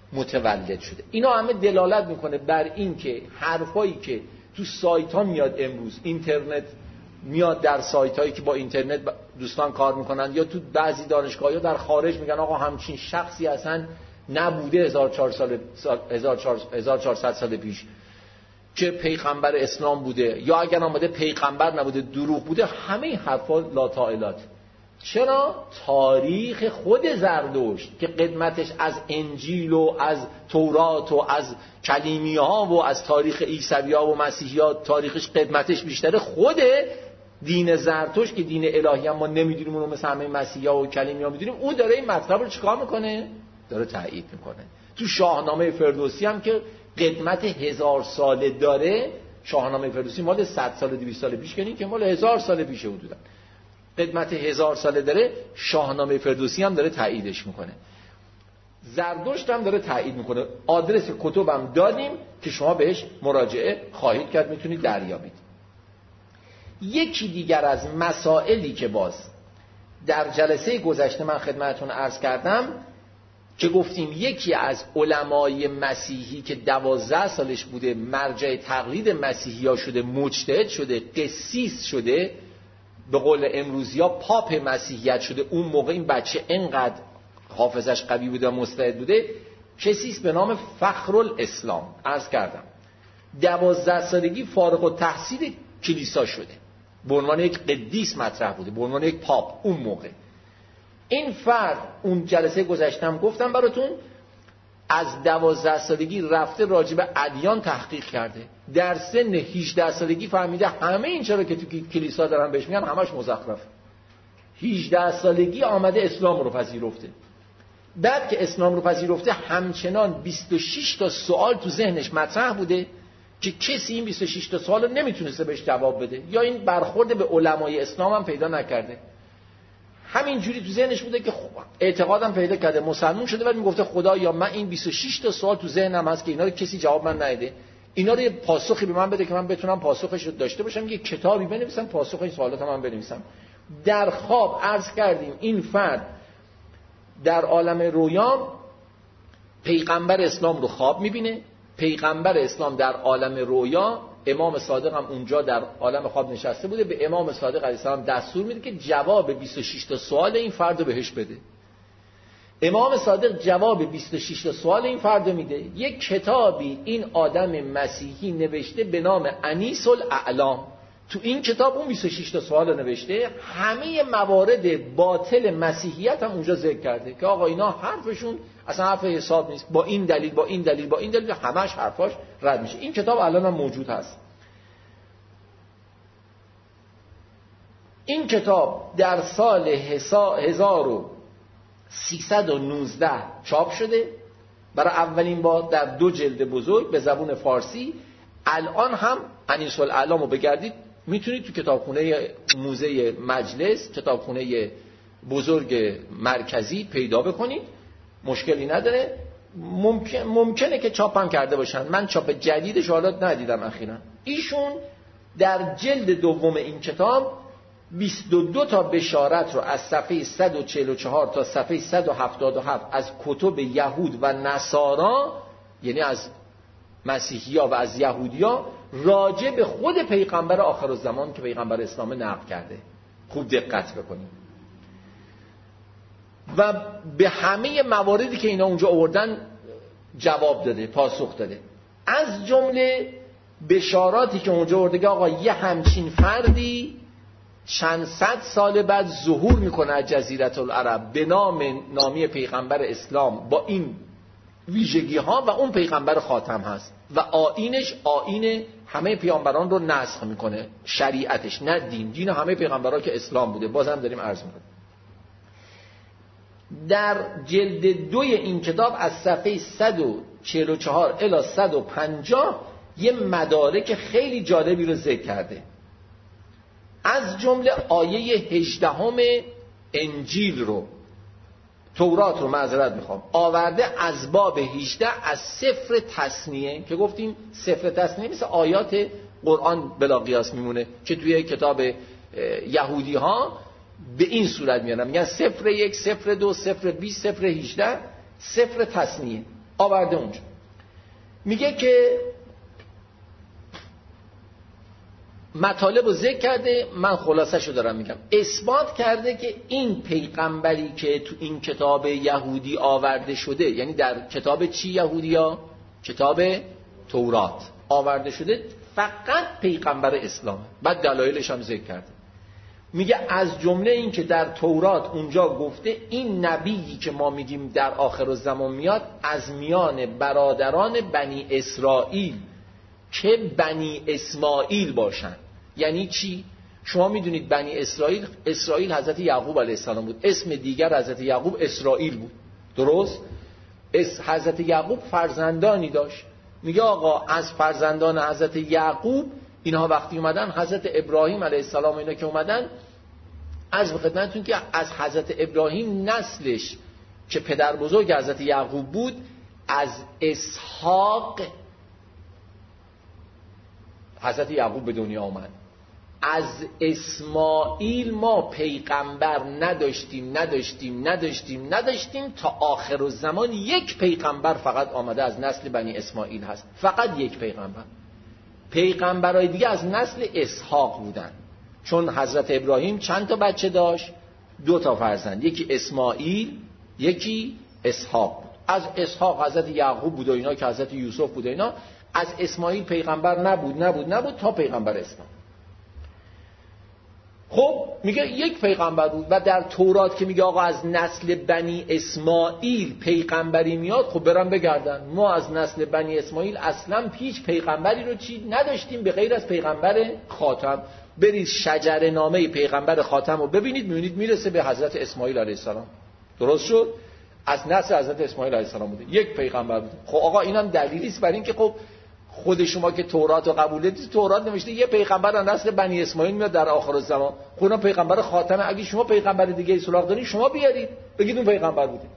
متولد شده. اینا همه دلالت میکنه بر این که حرفایی که تو سایت ها میاد امروز، اینترنت میاد در سایت هایی که با اینترنت دوستان کار میکنن، یا تو بعضی دانشگاه یا در خارج میگن آقا همچین شخصی اصلا نبوده 1400 سال پیش که پیغمبر اسلام بوده، یا اگر آمده پیغمبر نبوده دروغ بوده، همه این حرفا لاطائلات. چرا؟ تاریخ خود زردشت که قدمتش از انجیل و از تورات و از کلیمی ها و از تاریخ عیسوی ها و مسیحی ها تاریخش قدمتش بیشتره، خود دین زرتشت که دین الهی هم ما نمیدونیم اونو مثل همه مسیحی ها و کلیمی ها میدونیم، او داره این مطلب رو چیکار میکنه؟ داره تایید میکنه. تو شاهنامه فردوسی هم که قدمت 1000 ساله داره، شاهنامه فردوسی مال 100 سال 200 سال پیش که مال 1000 سال پیشه حدودا، قدمت 1000 ساله داره، شاهنامه فردوسی هم داره تاییدش میکنه، زردشت هم داره تایید میکنه. آدرس کتبم دادیم که شما بهش مراجعه خواهید کرد، میتونید دریابید. یکی دیگر از مسائلی که باز در جلسه گذشته من خدمتتون عرض کردم که گفتیم یکی از علمای مسیحی که 12 سالش بوده مرجع تقلید مسیحی ها شده، مجتهد شده، قسیس شده، به قول امروزی ها پاپ مسیحیت شده. اون موقع این بچه انقدر حافظش قوی بوده و مستعد بوده، کسیست به نام فخرالاسلام. عرض کردم 12 سالگی فارغ التحصیل کلیسا شده، به عنوان یک قدیس مطرح بوده، به عنوان یک پاپ. اون موقع این فرد، اون جلسه گذشتم گفتم براتون، از 12 سالگی رفته راجع به ادیان تحقیق کرده. در سن 18 سالگی فهمیده همه این چرا که تو کلیسا دارن بهش میگن همش مزخرف. 18 سالگی آمده اسلام رو پذیرفته. بعد که اسلام رو پذیرفته همچنان 26 تا سوال تو ذهنش مطرح بوده که کسی این 26 تا سوال رو نمیتونسته بهش جواب بده، یا این برخورد به علمای اسلام هم پیدا نکرده. همین جوری تو ذهنش بوده که اعتقادم پیدا کرده، مسلمان شده، بعد میگفته خدا یا من این 26 تا سوال تو ذهنم هست که اینا رو کسی جواب من نده، اینا رو یه پاسخی به من بده که من بتونم پاسخش رو داشته باشم، یه کتابی بنویسم پاسخ این سوالاتم من بنویسم. در خواب عرض کردیم این فرد در عالم رویا پیغمبر اسلام رو خواب میبینه، پیغمبر اسلام در عالم رویا، امام صادق هم اونجا در عالم خواب نشسته بوده، به امام صادق علیه السلام دستور میده که جواب 26 تا سوال این فرد رو بهش بده. امام صادق جواب 26 تا سوال این فرد رو میده. یک کتابی این آدم مسیحی نوشته به نام انیس الاعلام. تو این کتاب اون 26 تا سوال رو نوشته، همه موارد باطل مسیحیت هم اونجا ذکر کرده که آقا اینا حرفشون اصلا حرف حساب نیست، با این دلیل با این دلیل با این دلیل همش حرفاش رد میشه. این کتاب الان هم موجود هست. این کتاب در سال 1319 چاپ شده، برای اولین بار در 2 جلد بزرگ به زبان فارسی. الان هم انیس الاعلام رو بگردید میتونید تو کتابخونه موزه مجلس، کتابخونه بزرگ مرکزی پیدا بکنید، مشکلی نداره. ممکنه که چاپ هم کرده باشن، من چاپ جدیدش حالا ندیدم اخیراً. ایشون در جلد دوم این کتاب 22 تا بشارت رو از صفحه 144 تا صفحه 177 از کتب یهود و نصارا، یعنی از مسیحی‌ها و از یهودی‌ها، راجع به خود پیغمبر آخرالزمان که پیغمبر اسلام نقل کرده. خوب دقت بکنید و به همه مواردی که اینا اونجا آوردن جواب داده، پاسخ داده. از جمله بشاراتی که اونجا آورده که آقا یه همچین فردی چند صد سال بعد ظهور میکنه از جزیره العرب به نامی پیغمبر اسلام با این ویژگی ها و اون پیغمبر خاتم هست و آیینش آیین همه پیامبران رو نسخ میکنه، شریعتش، نه دین همه پیغمبران که اسلام بوده. بازم داریم عرض میکنیم. در جلد 2 این کتاب از صفحه 144 الی 150 یه مدارک خیلی جالبی رو ذکر کرده. از جمله آیه 18 انجیل رو، تورات رو معذرت میخوام، آورده از باب 18 از سفر تثنیه، که گفتیم سفر تثنیه مثل آیات قرآن بلا قیاس میمونه که توی کتاب یهودی ها به این صورت میارن، میگن سفر 1 سفر 2 سفر 20 سفر 18 سفر تثنیه. آورده اونجا. میگه که مطالب رو ذکر کرده، من خلاصه‌شو دارم میگم. اثبات کرده که این پیغمبری که تو این کتاب یهودی آورده شده، یعنی در کتاب چی یهودیا؟ کتاب تورات آورده شده، فقط پیغمبر اسلامه. بعد دلایلش هم ذکر کرده. میگه از جمله این که در تورات اونجا گفته این نبیی که ما میگیم در آخر الزمان میاد از میان برادران بنی اسرائیل که بنی اسماعیل باشن. یعنی چی؟ شما میدونید بنی اسرائیل حضرت یعقوب علیه السلام بود، اسم دیگر حضرت یعقوب اسرائیل بود، درست؟ حضرت یعقوب فرزندانی داشت. میگه آقا از فرزندان حضرت یعقوب اینها وقتی اومدن، حضرت ابراهیم علیه السلام اینا که اومدن، از خدمتتون که از حضرت ابراهیم نسلش که پدر بزرگ حضرت یعقوب بود، از اسحاق حضرت یعقوب به دنیا آمد. از اسماعیل ما پیغمبر نداشتیم تا آخر الزمان یک پیغمبر فقط آمده از نسل بنی اسماعیل هست، فقط یک پیغمبر. پیغمبرای دیگه از نسل اسحاق بودن، چون حضرت ابراهیم چند تا بچه داشت؟ 2 تا فرزند، یکی اسماعیل یکی اسحاق بود. از اسحاق حضرت یعقوب بود و اینا که حضرت یوسف بود و اینا. از اسماعیل پیغمبر نبود تا پیغمبر اسلام. خب میگه یک پیغمبر بود و در تورات که میگه آقا از نسل بنی اسماعیل پیغمبری میاد، خب برن بگردن ما از نسل بنی اسماعیل اصلا هیچ پیغمبری رو چی نداشتیم به غیر از پیغمبر خاتم. برید شجره نامه پیغمبر خاتم رو ببینید، میبینید میرسه به حضرت اسماعیل علیه السلام. درست شد؟ از نسل حضرت اسماعیل علیه السلام بوده، یک پیغمبر بوده. خب آقا اینم دلیلی است بر این که خب خود شما که تورات رو قبول دارید، تورات نوشته یه پیغمبر از نسل بنی اسماعیل میاد در آخر الزمان. خودم پیغمبر خاتمه، اگه شما پیغمبر دیگه سراغ دارید شما بیارید بگید اون پیغمبر بوده.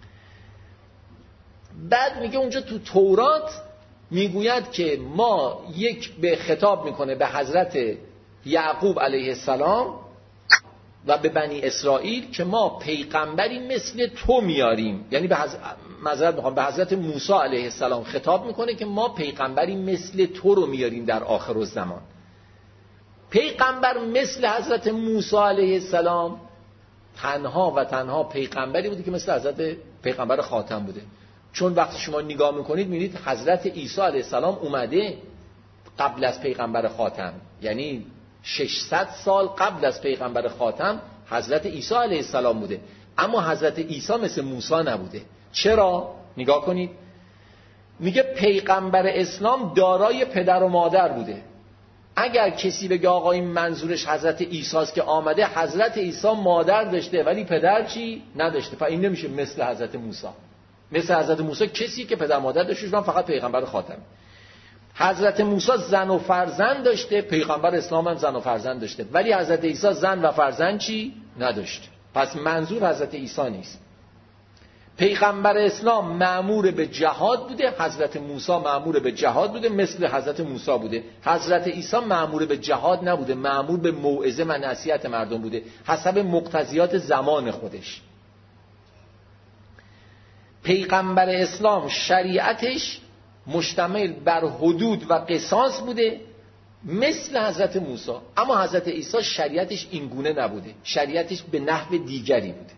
بعد میگه اونجا تو تورات میگوید که ما به خطاب میکنه به حضرت یعقوب علیه السلام و به بنی اسرائیل که ما پیغمبری مثل تو میاریم. یعنی به حضرت موسی علیه السلام خطاب میکنه که ما پیغمبری مثل تو رو میاریم در آخر الزمان. پیغمبر مثل حضرت موسی علیه السلام تنها پیغمبری بوده که مثل حضرت پیغمبر خاتم بوده. چون وقتی شما نگاه میکنید میبینید حضرت عیسی علیه السلام اومده قبل از پیغمبر خاتم، یعنی 600 سال قبل از پیغمبر خاتم حضرت عیسی علیه السلام بوده. اما حضرت عیسی مثل موسی نبوده. چرا؟ نگاه کنید، میگه پیغمبر اسلام دارای پدر و مادر بوده. اگر کسی بگه آقا این منظورش حضرت عیسی است که آمده، حضرت عیسی مادر داشته ولی پدر چی؟ نداشته. پس این نمیشه مثل حضرت موسی. مثل حضرت موسی کسی که پدر مادر داشته فقط پیغمبر خاتم. حضرت موسی زن و فرزند داشته، پیغمبر اسلام هم زن و فرزند داشته، ولی حضرت عیسی زن و فرزند چی؟ نداشته. پس منظور حضرت عیسی نیست. پیغمبر اسلام مأمور به جهاد بوده، حضرت موسی مأمور به جهاد بوده مثل حضرت موسی بوده. حضرت عیسی مأمور به جهاد نبوده، مأمور به موعظه و نصیحت مردم بوده حسب مقتضیات زمان خودش. پیغمبر اسلام شریعتش مشتمل بر حدود و قصاص بوده مثل حضرت موسی، اما حضرت عیسی شریعتش اینگونه نبوده، شریعتش به نحو دیگری بوده.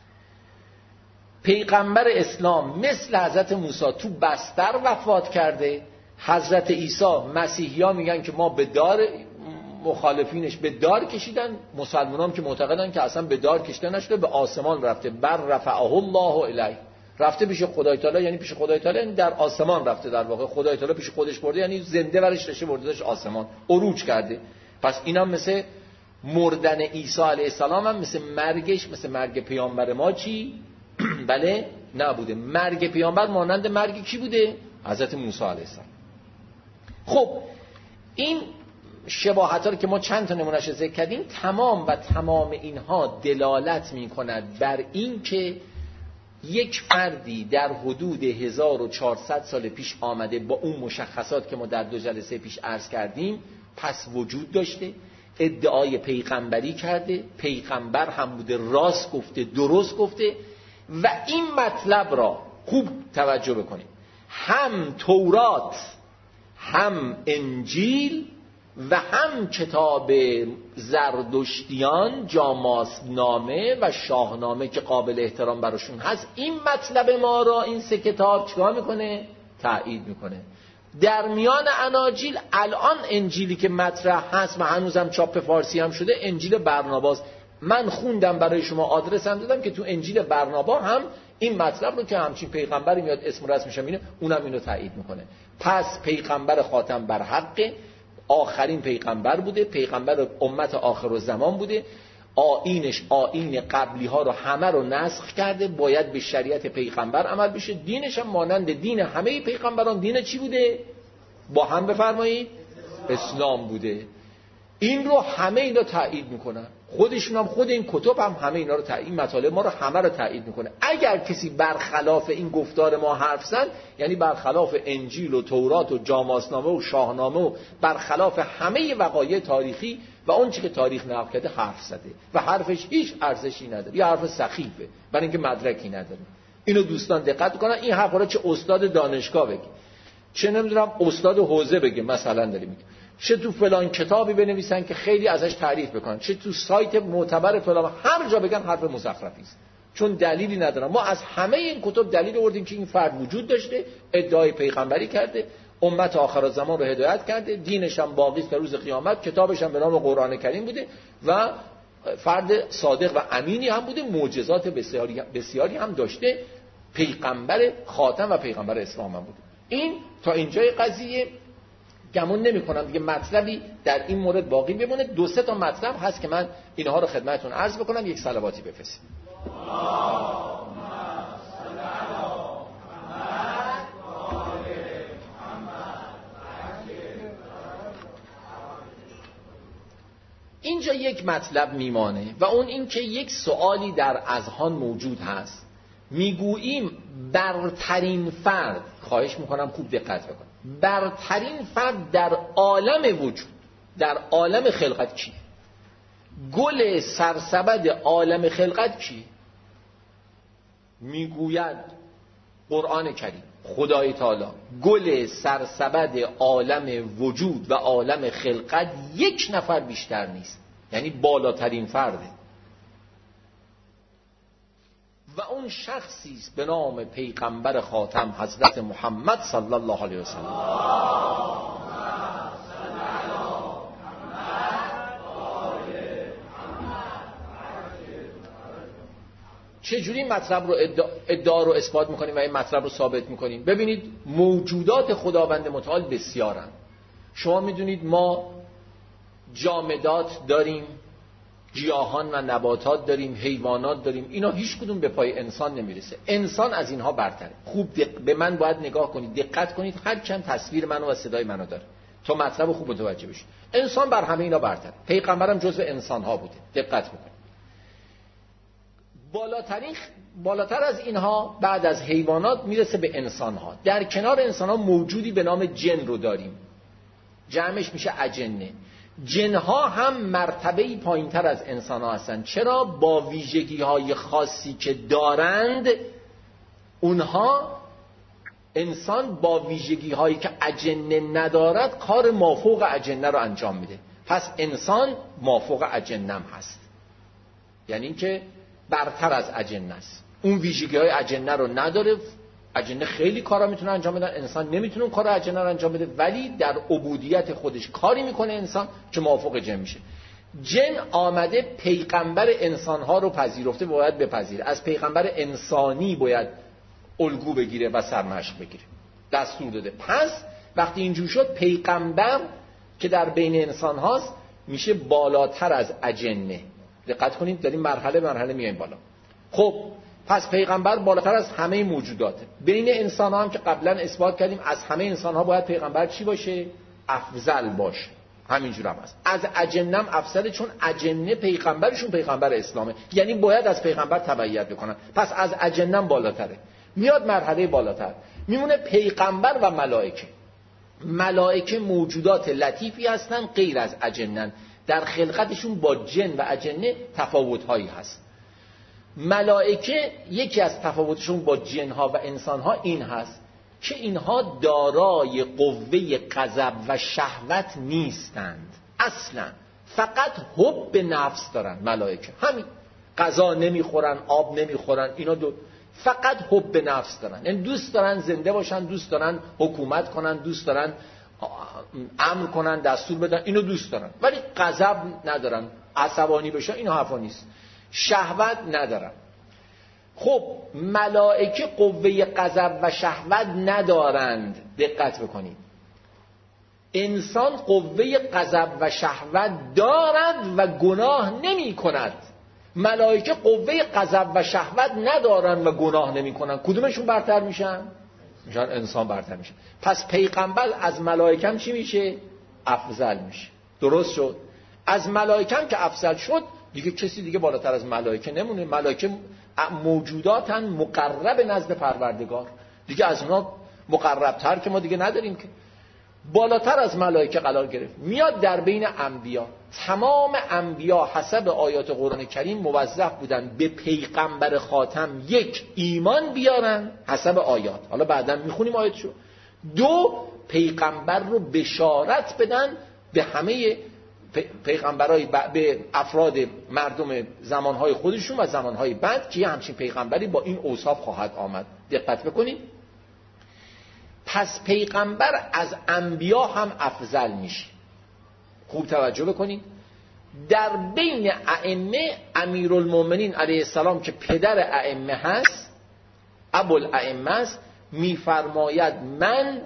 پیغمبر اسلام مثل حضرت موسی تو بستر وفات کرده. حضرت عیسی مسیحیان میگن که ما به دار، مخالفینش به دار کشیدن، مسلمانان که معتقدن که اصلا به دار کشیده نشده، به آسمان رفته، بر رفعه الله الیه، رفته پیش خدای تعالی. یعنی پیش خدای تعالی یعنی در آسمان رفته، در واقع خدای تعالی پیش خودش برده، یعنی زنده ورش داشته بردهش آسمان، عروج کرده. پس اینا مثل مردن عیسی علیه السلام هم مثل مرگش، مثل مرگ پیامبر ما چی؟ بله نبوده. مرگ پیامبر مانند مرگ کی بوده؟ حضرت موسی علیه السلام. خب این شباهت‌ها رو که ما چند تا نمونهش ذکر کردیم، تمام اینها دلالت می‌کند بر این که یک فردی در حدود 1400 سال پیش آمده با اون مشخصات که ما در 2 جلسه پیش عرض کردیم، پس وجود داشته، ادعای پیغمبری کرده، پیغمبر هم بوده، راست گفته، درست گفته و این مطلب را خوب توجه بکنید، هم تورات، هم انجیل و هم کتاب زردشتیان، جاماسنامه و شاهنامه که قابل احترام براشون هست، این مطلب ما را این سه کتاب چیکار میکنه؟ تایید میکنه. در میان اناجیل الان انجیلی که مطرح هست و هنوزم چاپ فارسی هم شده، انجیل برناباست. من خوندم برای شما، آدرس هم دادم که تو انجیل برنابا هم این مطلب رو که همچین پیغمبری میاد اسم رسمش هم اینه، اونم اینو تایید میکنه. پس پیغمبر خاتم بر حق، آخرین پیغمبر بوده، پیغمبر امت آخرالزمان بوده، آیینش آیین قبلی ها رو همه رو نسخ کرده، باید به شریعت پیغمبر عمل بشه. دینش هم مانند دین همه پیغمبران دین چی بوده؟ با هم بفرمایید اسلام بوده. این رو همه اینا تایید میکنن، خودشون هم خود این کتب هم همه اینا رو تایید، مطالب ما رو همه رو تایید میکنه. اگر کسی برخلاف این گفتار ما حرف زد، یعنی برخلاف انجیل و تورات و جاماسنامه و شاهنامه و برخلاف همه وقایع تاریخی و اون چی که تاریخ نقل کرده حرف زده و حرفش هیچ ارزشی نداره، یه حرف سخیفه برای اینکه مدرکی نداره. اینو دوستان دقت کنن. این حرفا رو چه استاد دانشگاه بگه، چه نمیدونم استاد حوزه بگه، مثلا داریم میگه، چه تو فلان کتابی بنویسن که خیلی ازش تعریف بکنن، چه تو سایت معتبر فلان، هر جا بگن حرف مزخرفی است، چون دلیلی ندارن. ما از همه این کتب دلیل آوردیم که این فرد وجود داشته، ادعای پیغمبری کرده، امت آخرالزمان رو هدایت کرده، دینش هم باقی است تا روز قیامت، کتابش هم به نام قرآن کریم بوده و فرد صادق و امینی هم بوده، معجزات بسیاری هم داشته، پیغمبر خاتم و پیغمبر اسلام هم بوده. این تا اینجای قضیه گمون نمی کنم دیگه مطلبی در این مورد باقی بمونه. 2-3 تا مطلب هست که من اینها رو خدمتتون عرض بکنم. یک صلواتی بفرستید. اینجا یک مطلب میمانه و اون این که یک سوالی در اذهان موجود هست. میگوییم برترین فرد، خواهش میکنم خوب دقت بکن، برترین فرد در عالم وجود، در عالم خلقت کیه؟ گل سرسبد عالم خلقت کیه؟ میگوید قرآن کریم، خدای تعالی گل سرسبد عالم وجود و عالم خلقت یک نفر بیشتر نیست، یعنی بالاترین فرده و اون شخصی است به نام پیغمبر خاتم حضرت محمد صلی الله علیه و سلم. چجوری مطلب رو ادعا رو اثبات میکنیم و این مطلب رو ثابت میکنیم؟ ببینید موجودات خداوند متعال بسیارن. شما میدونید ما جامدات داریم، گیاهان و نباتات داریم، حیوانات داریم، اینا هیچ کدوم به پای انسان نمیرسه. انسان از اینها برتره. خوب به من باید نگاه کنید، دقت کنید، هر چند تصویر منو و صدای منو داره تا مطلب خوب متوجه بشید. انسان بر همه اینا برتره. پیغمبرم جزو انسان ها بوده. دقت بکنید. بالاتر از اینها بعد از حیوانات میرسه به انسان ها. در کنار انسان ها موجودی به نام جن رو داریم، جمعش میشه اجنه. جنها هم مرتبه‌ای پایین‌تر از انسان‌ها هستند. چرا؟ با ویژگی‌های خاصی که دارند اونها، انسان با ویژگی‌هایی که اجنه ندارد کار مافوق اجنه رو انجام میده. پس انسان مافوق اجنه هم هست، یعنی اینکه برتر از اجنه است. اون ویژگی‌های اجنه رو نداره. اجنه خیلی کارا میتونه انجام بدن، انسان نمیتونه اون کار اجنه رو انجام بده، ولی در عبودیت خودش کاری میکنه انسان که موافق جن میشه. جن آمده پیغمبر انسانها رو پذیرفته، باید بپذیره، از پیغمبر انسانی باید الگو بگیره و سرمشق بگیره، دستور داده. پس وقتی اینجور شد پیغمبر که در بین انسان هاست میشه بالاتر از اجنه. دقت کنید داریم مرحله میایم بالا. خب پس پیغمبر بالاتر از همه موجوداته. بین انسان ها هم که قبلا اثبات کردیم از همه انسان ها باید پیغمبر چی باشه؟ افضل باشه. همینجور هم هست. از اجنه هم افضله، چون اجنه پیغمبرشون پیغمبر اسلامه، یعنی باید از پیغمبر تبعیت بکنن. پس از اجنه هم بالاتره. میاد مرحله بالاتر میمونه پیغمبر و ملائکه. ملائکه موجودات لطیفی هستن غیر از اجنن، در خلقتشون با جن و اجنه تفاوت‌هایی هست. ملائکه یکی از تفاوتشون با جنها و انسانها این هست که اینها دارای قوه غضب و شهوت نیستند اصلا، فقط حب نفس دارن ملائکه. همین، غذا نمیخورن، آب نمیخورن، اینا فقط حب نفس دارن، یعنی دوست دارن زنده باشن، دوست دارن حکومت کنن، دوست دارن امر کنن، دستور بدن، اینو دوست دارن، ولی غضب ندارن، عصبانی بشن، این حرفا نیست. شهوت ندارن. خب ملائکه قوه غضب و شهوت ندارند، دقت بکنید. انسان قوه غضب و شهوت دارد و گناه نمی کند. ملائکه قوه غضب و شهوت ندارن و گناه نمی کنن. کدومشون برتر میشن؟ میشن انسان برتر میشه. پس پیغمبر از ملائکه هم چی میشه؟ افضل میشه. درست شد؟ از ملائکه هم که افضل شد، دیگه کسی دیگه بالاتر از ملائکه نمونه. ملائکه موجوداتن مقرب نزد پروردگار، دیگه از اونا مقربتر که ما دیگه نداریم که. بالاتر از ملائکه قرار گرفت. میاد در بین انبیا. تمام انبیا حسب آیات قرآن کریم موظف بودن به پیغمبر خاتم یک ایمان بیارن حسب آیات، حالا بعدا میخونیم آیاتشو. دو، پیغمبر رو بشارت بدن به همه پیغمبرای به افراد مردم زمانهای خودشون و زمانهای بعد که همچین پیغمبری با این اوصاف خواهد آمد. دقت بکنید. پس پیغمبر از انبیا هم افضل میشه. خوب توجه بکنید. در بین ائمه امیرالمومنین علیه السلام که پدر ائمه هست، ابوالائمه است، میفرماید من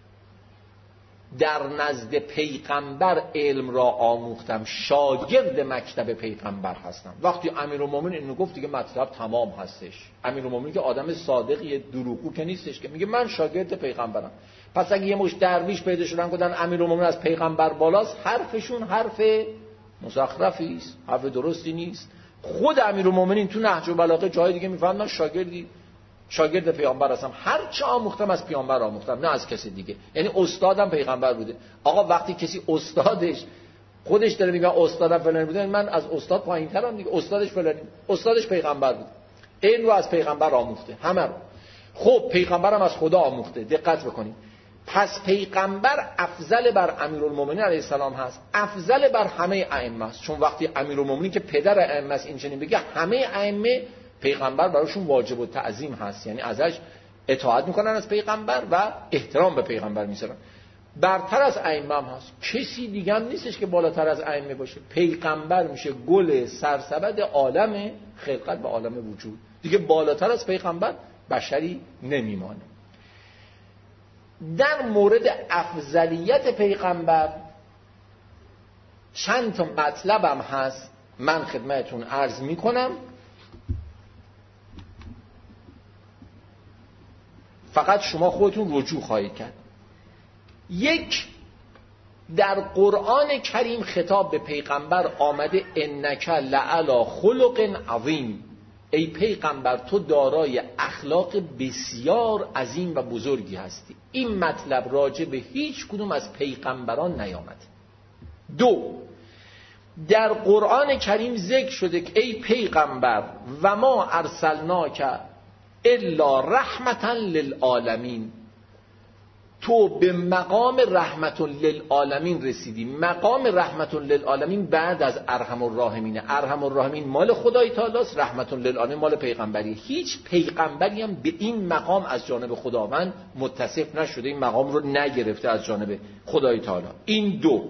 در نزد پیغمبر علم را آموختم، شاگرد مکتب پیغمبر هستم. وقتی امیرالمومنین اینو گفت دیگه مطلب تمام هستش. امیرالمومنین که آدم صادقیه، دروغگو که نیستش، که میگه من شاگرد پیغمبرم. پس اگه یه مش درویش پیدا شدن گفتن امیرالمومنین از پیغمبر بالاست، حرفشون حرف مزخرفی است، حرف درستی نیست. خود امیرالمومنین تو نهج البلاغه جای دیگه میفهمن من شاگرد پیامبر هستم، هر چه آموختم از پیامبر آموختم، نه از کسی دیگه. یعنی استادم پیغمبر بوده. آقا وقتی کسی استادش خودش داره میگه استادم فلان بوده، من از استاد پایین‌ترم دیگه، استادش فلانی، استادش پیغمبر بود، علم رو از پیغمبر آموخته، همه رو. خب پیغمبرم از خدا آموخته. دقت بکنید. پس پیغمبر افضل بر امیرالمومنین علیه السلام هست، افضل بر همه ائمه است. چون وقتی امیرالمومنین که پدر ائمه است این چنین بگه، همه ائمه پیغمبر براشون واجب التعظیم هست، یعنی ازش اطاعت میکنن از پیغمبر و احترام به پیغمبر میذارن. برتر از ائمه هم هست، کسی دیگه هم نیستش که بالاتر از ائمه باشه. پیغمبر میشه گل سرسبد عالم خلقت و عالم وجود، دیگه بالاتر از پیغمبر بشری نمیمانه. در مورد افضلیت پیغمبر چند تا مطلبم هست، من خدمتتون عرض میکنم. فقط شما خودتون رجوع خواهید کرد. یک، در قرآن کریم خطاب به پیغمبر آمده انک لعلی خلق عظیم، ای پیغمبر تو دارای اخلاق بسیار عظیم و بزرگی هستی. این مطلب راجع به هیچ کدوم از پیغمبران نیامد. دو، در قرآن کریم ذکر شده که ای پیغمبر و ما ارسلناک الا رحمتا للعالمین، تو به مقام رحمت للعالمین رسیدی. مقام رحمت للعالمین بعد از ارحم الراحمین. ارحم الراحمین مال خدای تعالی است، رحمت للعالمین مال پیغمبری. هیچ پیغمبری هم به این مقام از جانب خداوند متصف نشده، این مقام رو نگرفته از جانب خدای تعالی. این دو.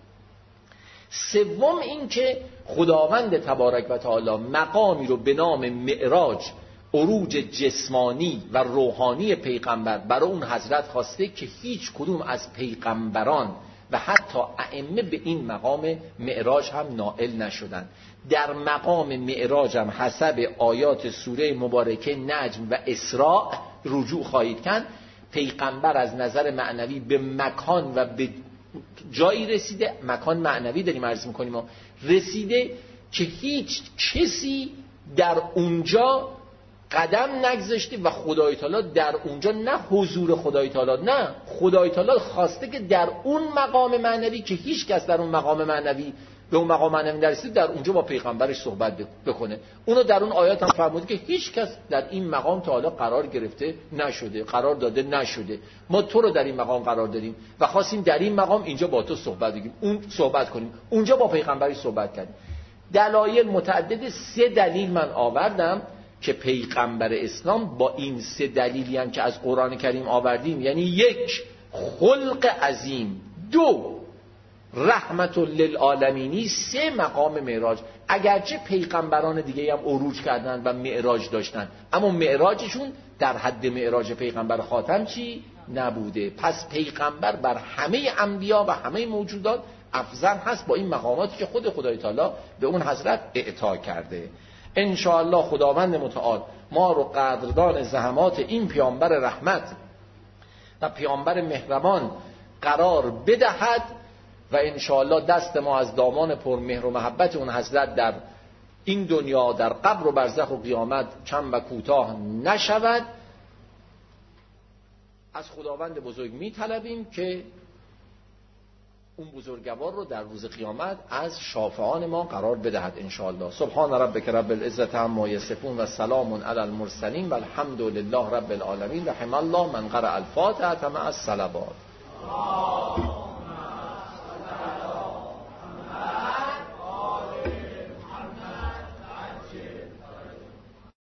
سوم این که خداوند تبارک و تعالی مقامی رو به نام معراج، عروج جسمانی و روحانی پیغمبر برای اون حضرت خواسته که هیچ کدوم از پیغمبران و حتی ائمه به این مقام معراج هم نائل نشدن. در مقام معراج هم حسب آیات سوره مبارکه نجم و اسراء رجوع خواهید کرد، پیغمبر از نظر معنوی به مکان و به جایی رسیده، مکان معنوی داریم عرض میکنیم، رسیده که هیچ کسی در اونجا قدم نگذاشته و خدای تعالی در اونجا، نه حضور خدای تعالی، نه، خدای تعالی خواسته که در اون مقام معنوی که هیچ کس در اون مقام معنوی به اون مقام معنوی نرسید در اونجا با پیغمبرش صحبت بکنه. اونو در اون آیات هم فرمود که هیچ کس در این مقام تا حالا قرار گرفته نشده، قرار داده نشده. ما تو رو در این مقام قرار دادیم و خواستیم در این مقام اینجا با تو صحبت کنیم. اونجا با پیغمبرش صحبت کردیم. دلایل متعدد، 3 دلیل من آوردم که پیغمبر اسلام با این 3 دلیلی هم که از قرآن کریم آوردیم، یعنی 1 خلق عظیم، 2 رحمت للعالمینی، 3 مقام معراج. اگرچه پیغمبران دیگه هم عروج کردن و معراج داشتن، اما معراجشون در حد معراج پیغمبر خاتم چی نبوده. پس پیغمبر بر همه انبیا و همه موجودات افضل هست با این مقاماتی که خود خدای تعالی به اون حضرت اعطا کرده. ان شاء الله خداوند متعال ما رو قدردان زحمات این پیامبر رحمت و پیامبر مهربان قرار بدهد و ان شاء الله دست ما از دامان پرمهر و محبت اون حضرت در این دنیا، در قبر و برزخ و قیامت کم و کوتاه نشود. از خداوند بزرگ می‌طلبیم که اون بزرگوار رو در روز قیامت از شافعان ما قرار بدهد ان شاء الله. سبحان ربک رب العزة عما یصفون و سلام علی المرسلین و الحمد لله رب العالمین. رحم الله من قرأ الفاتحة مع الصلوات.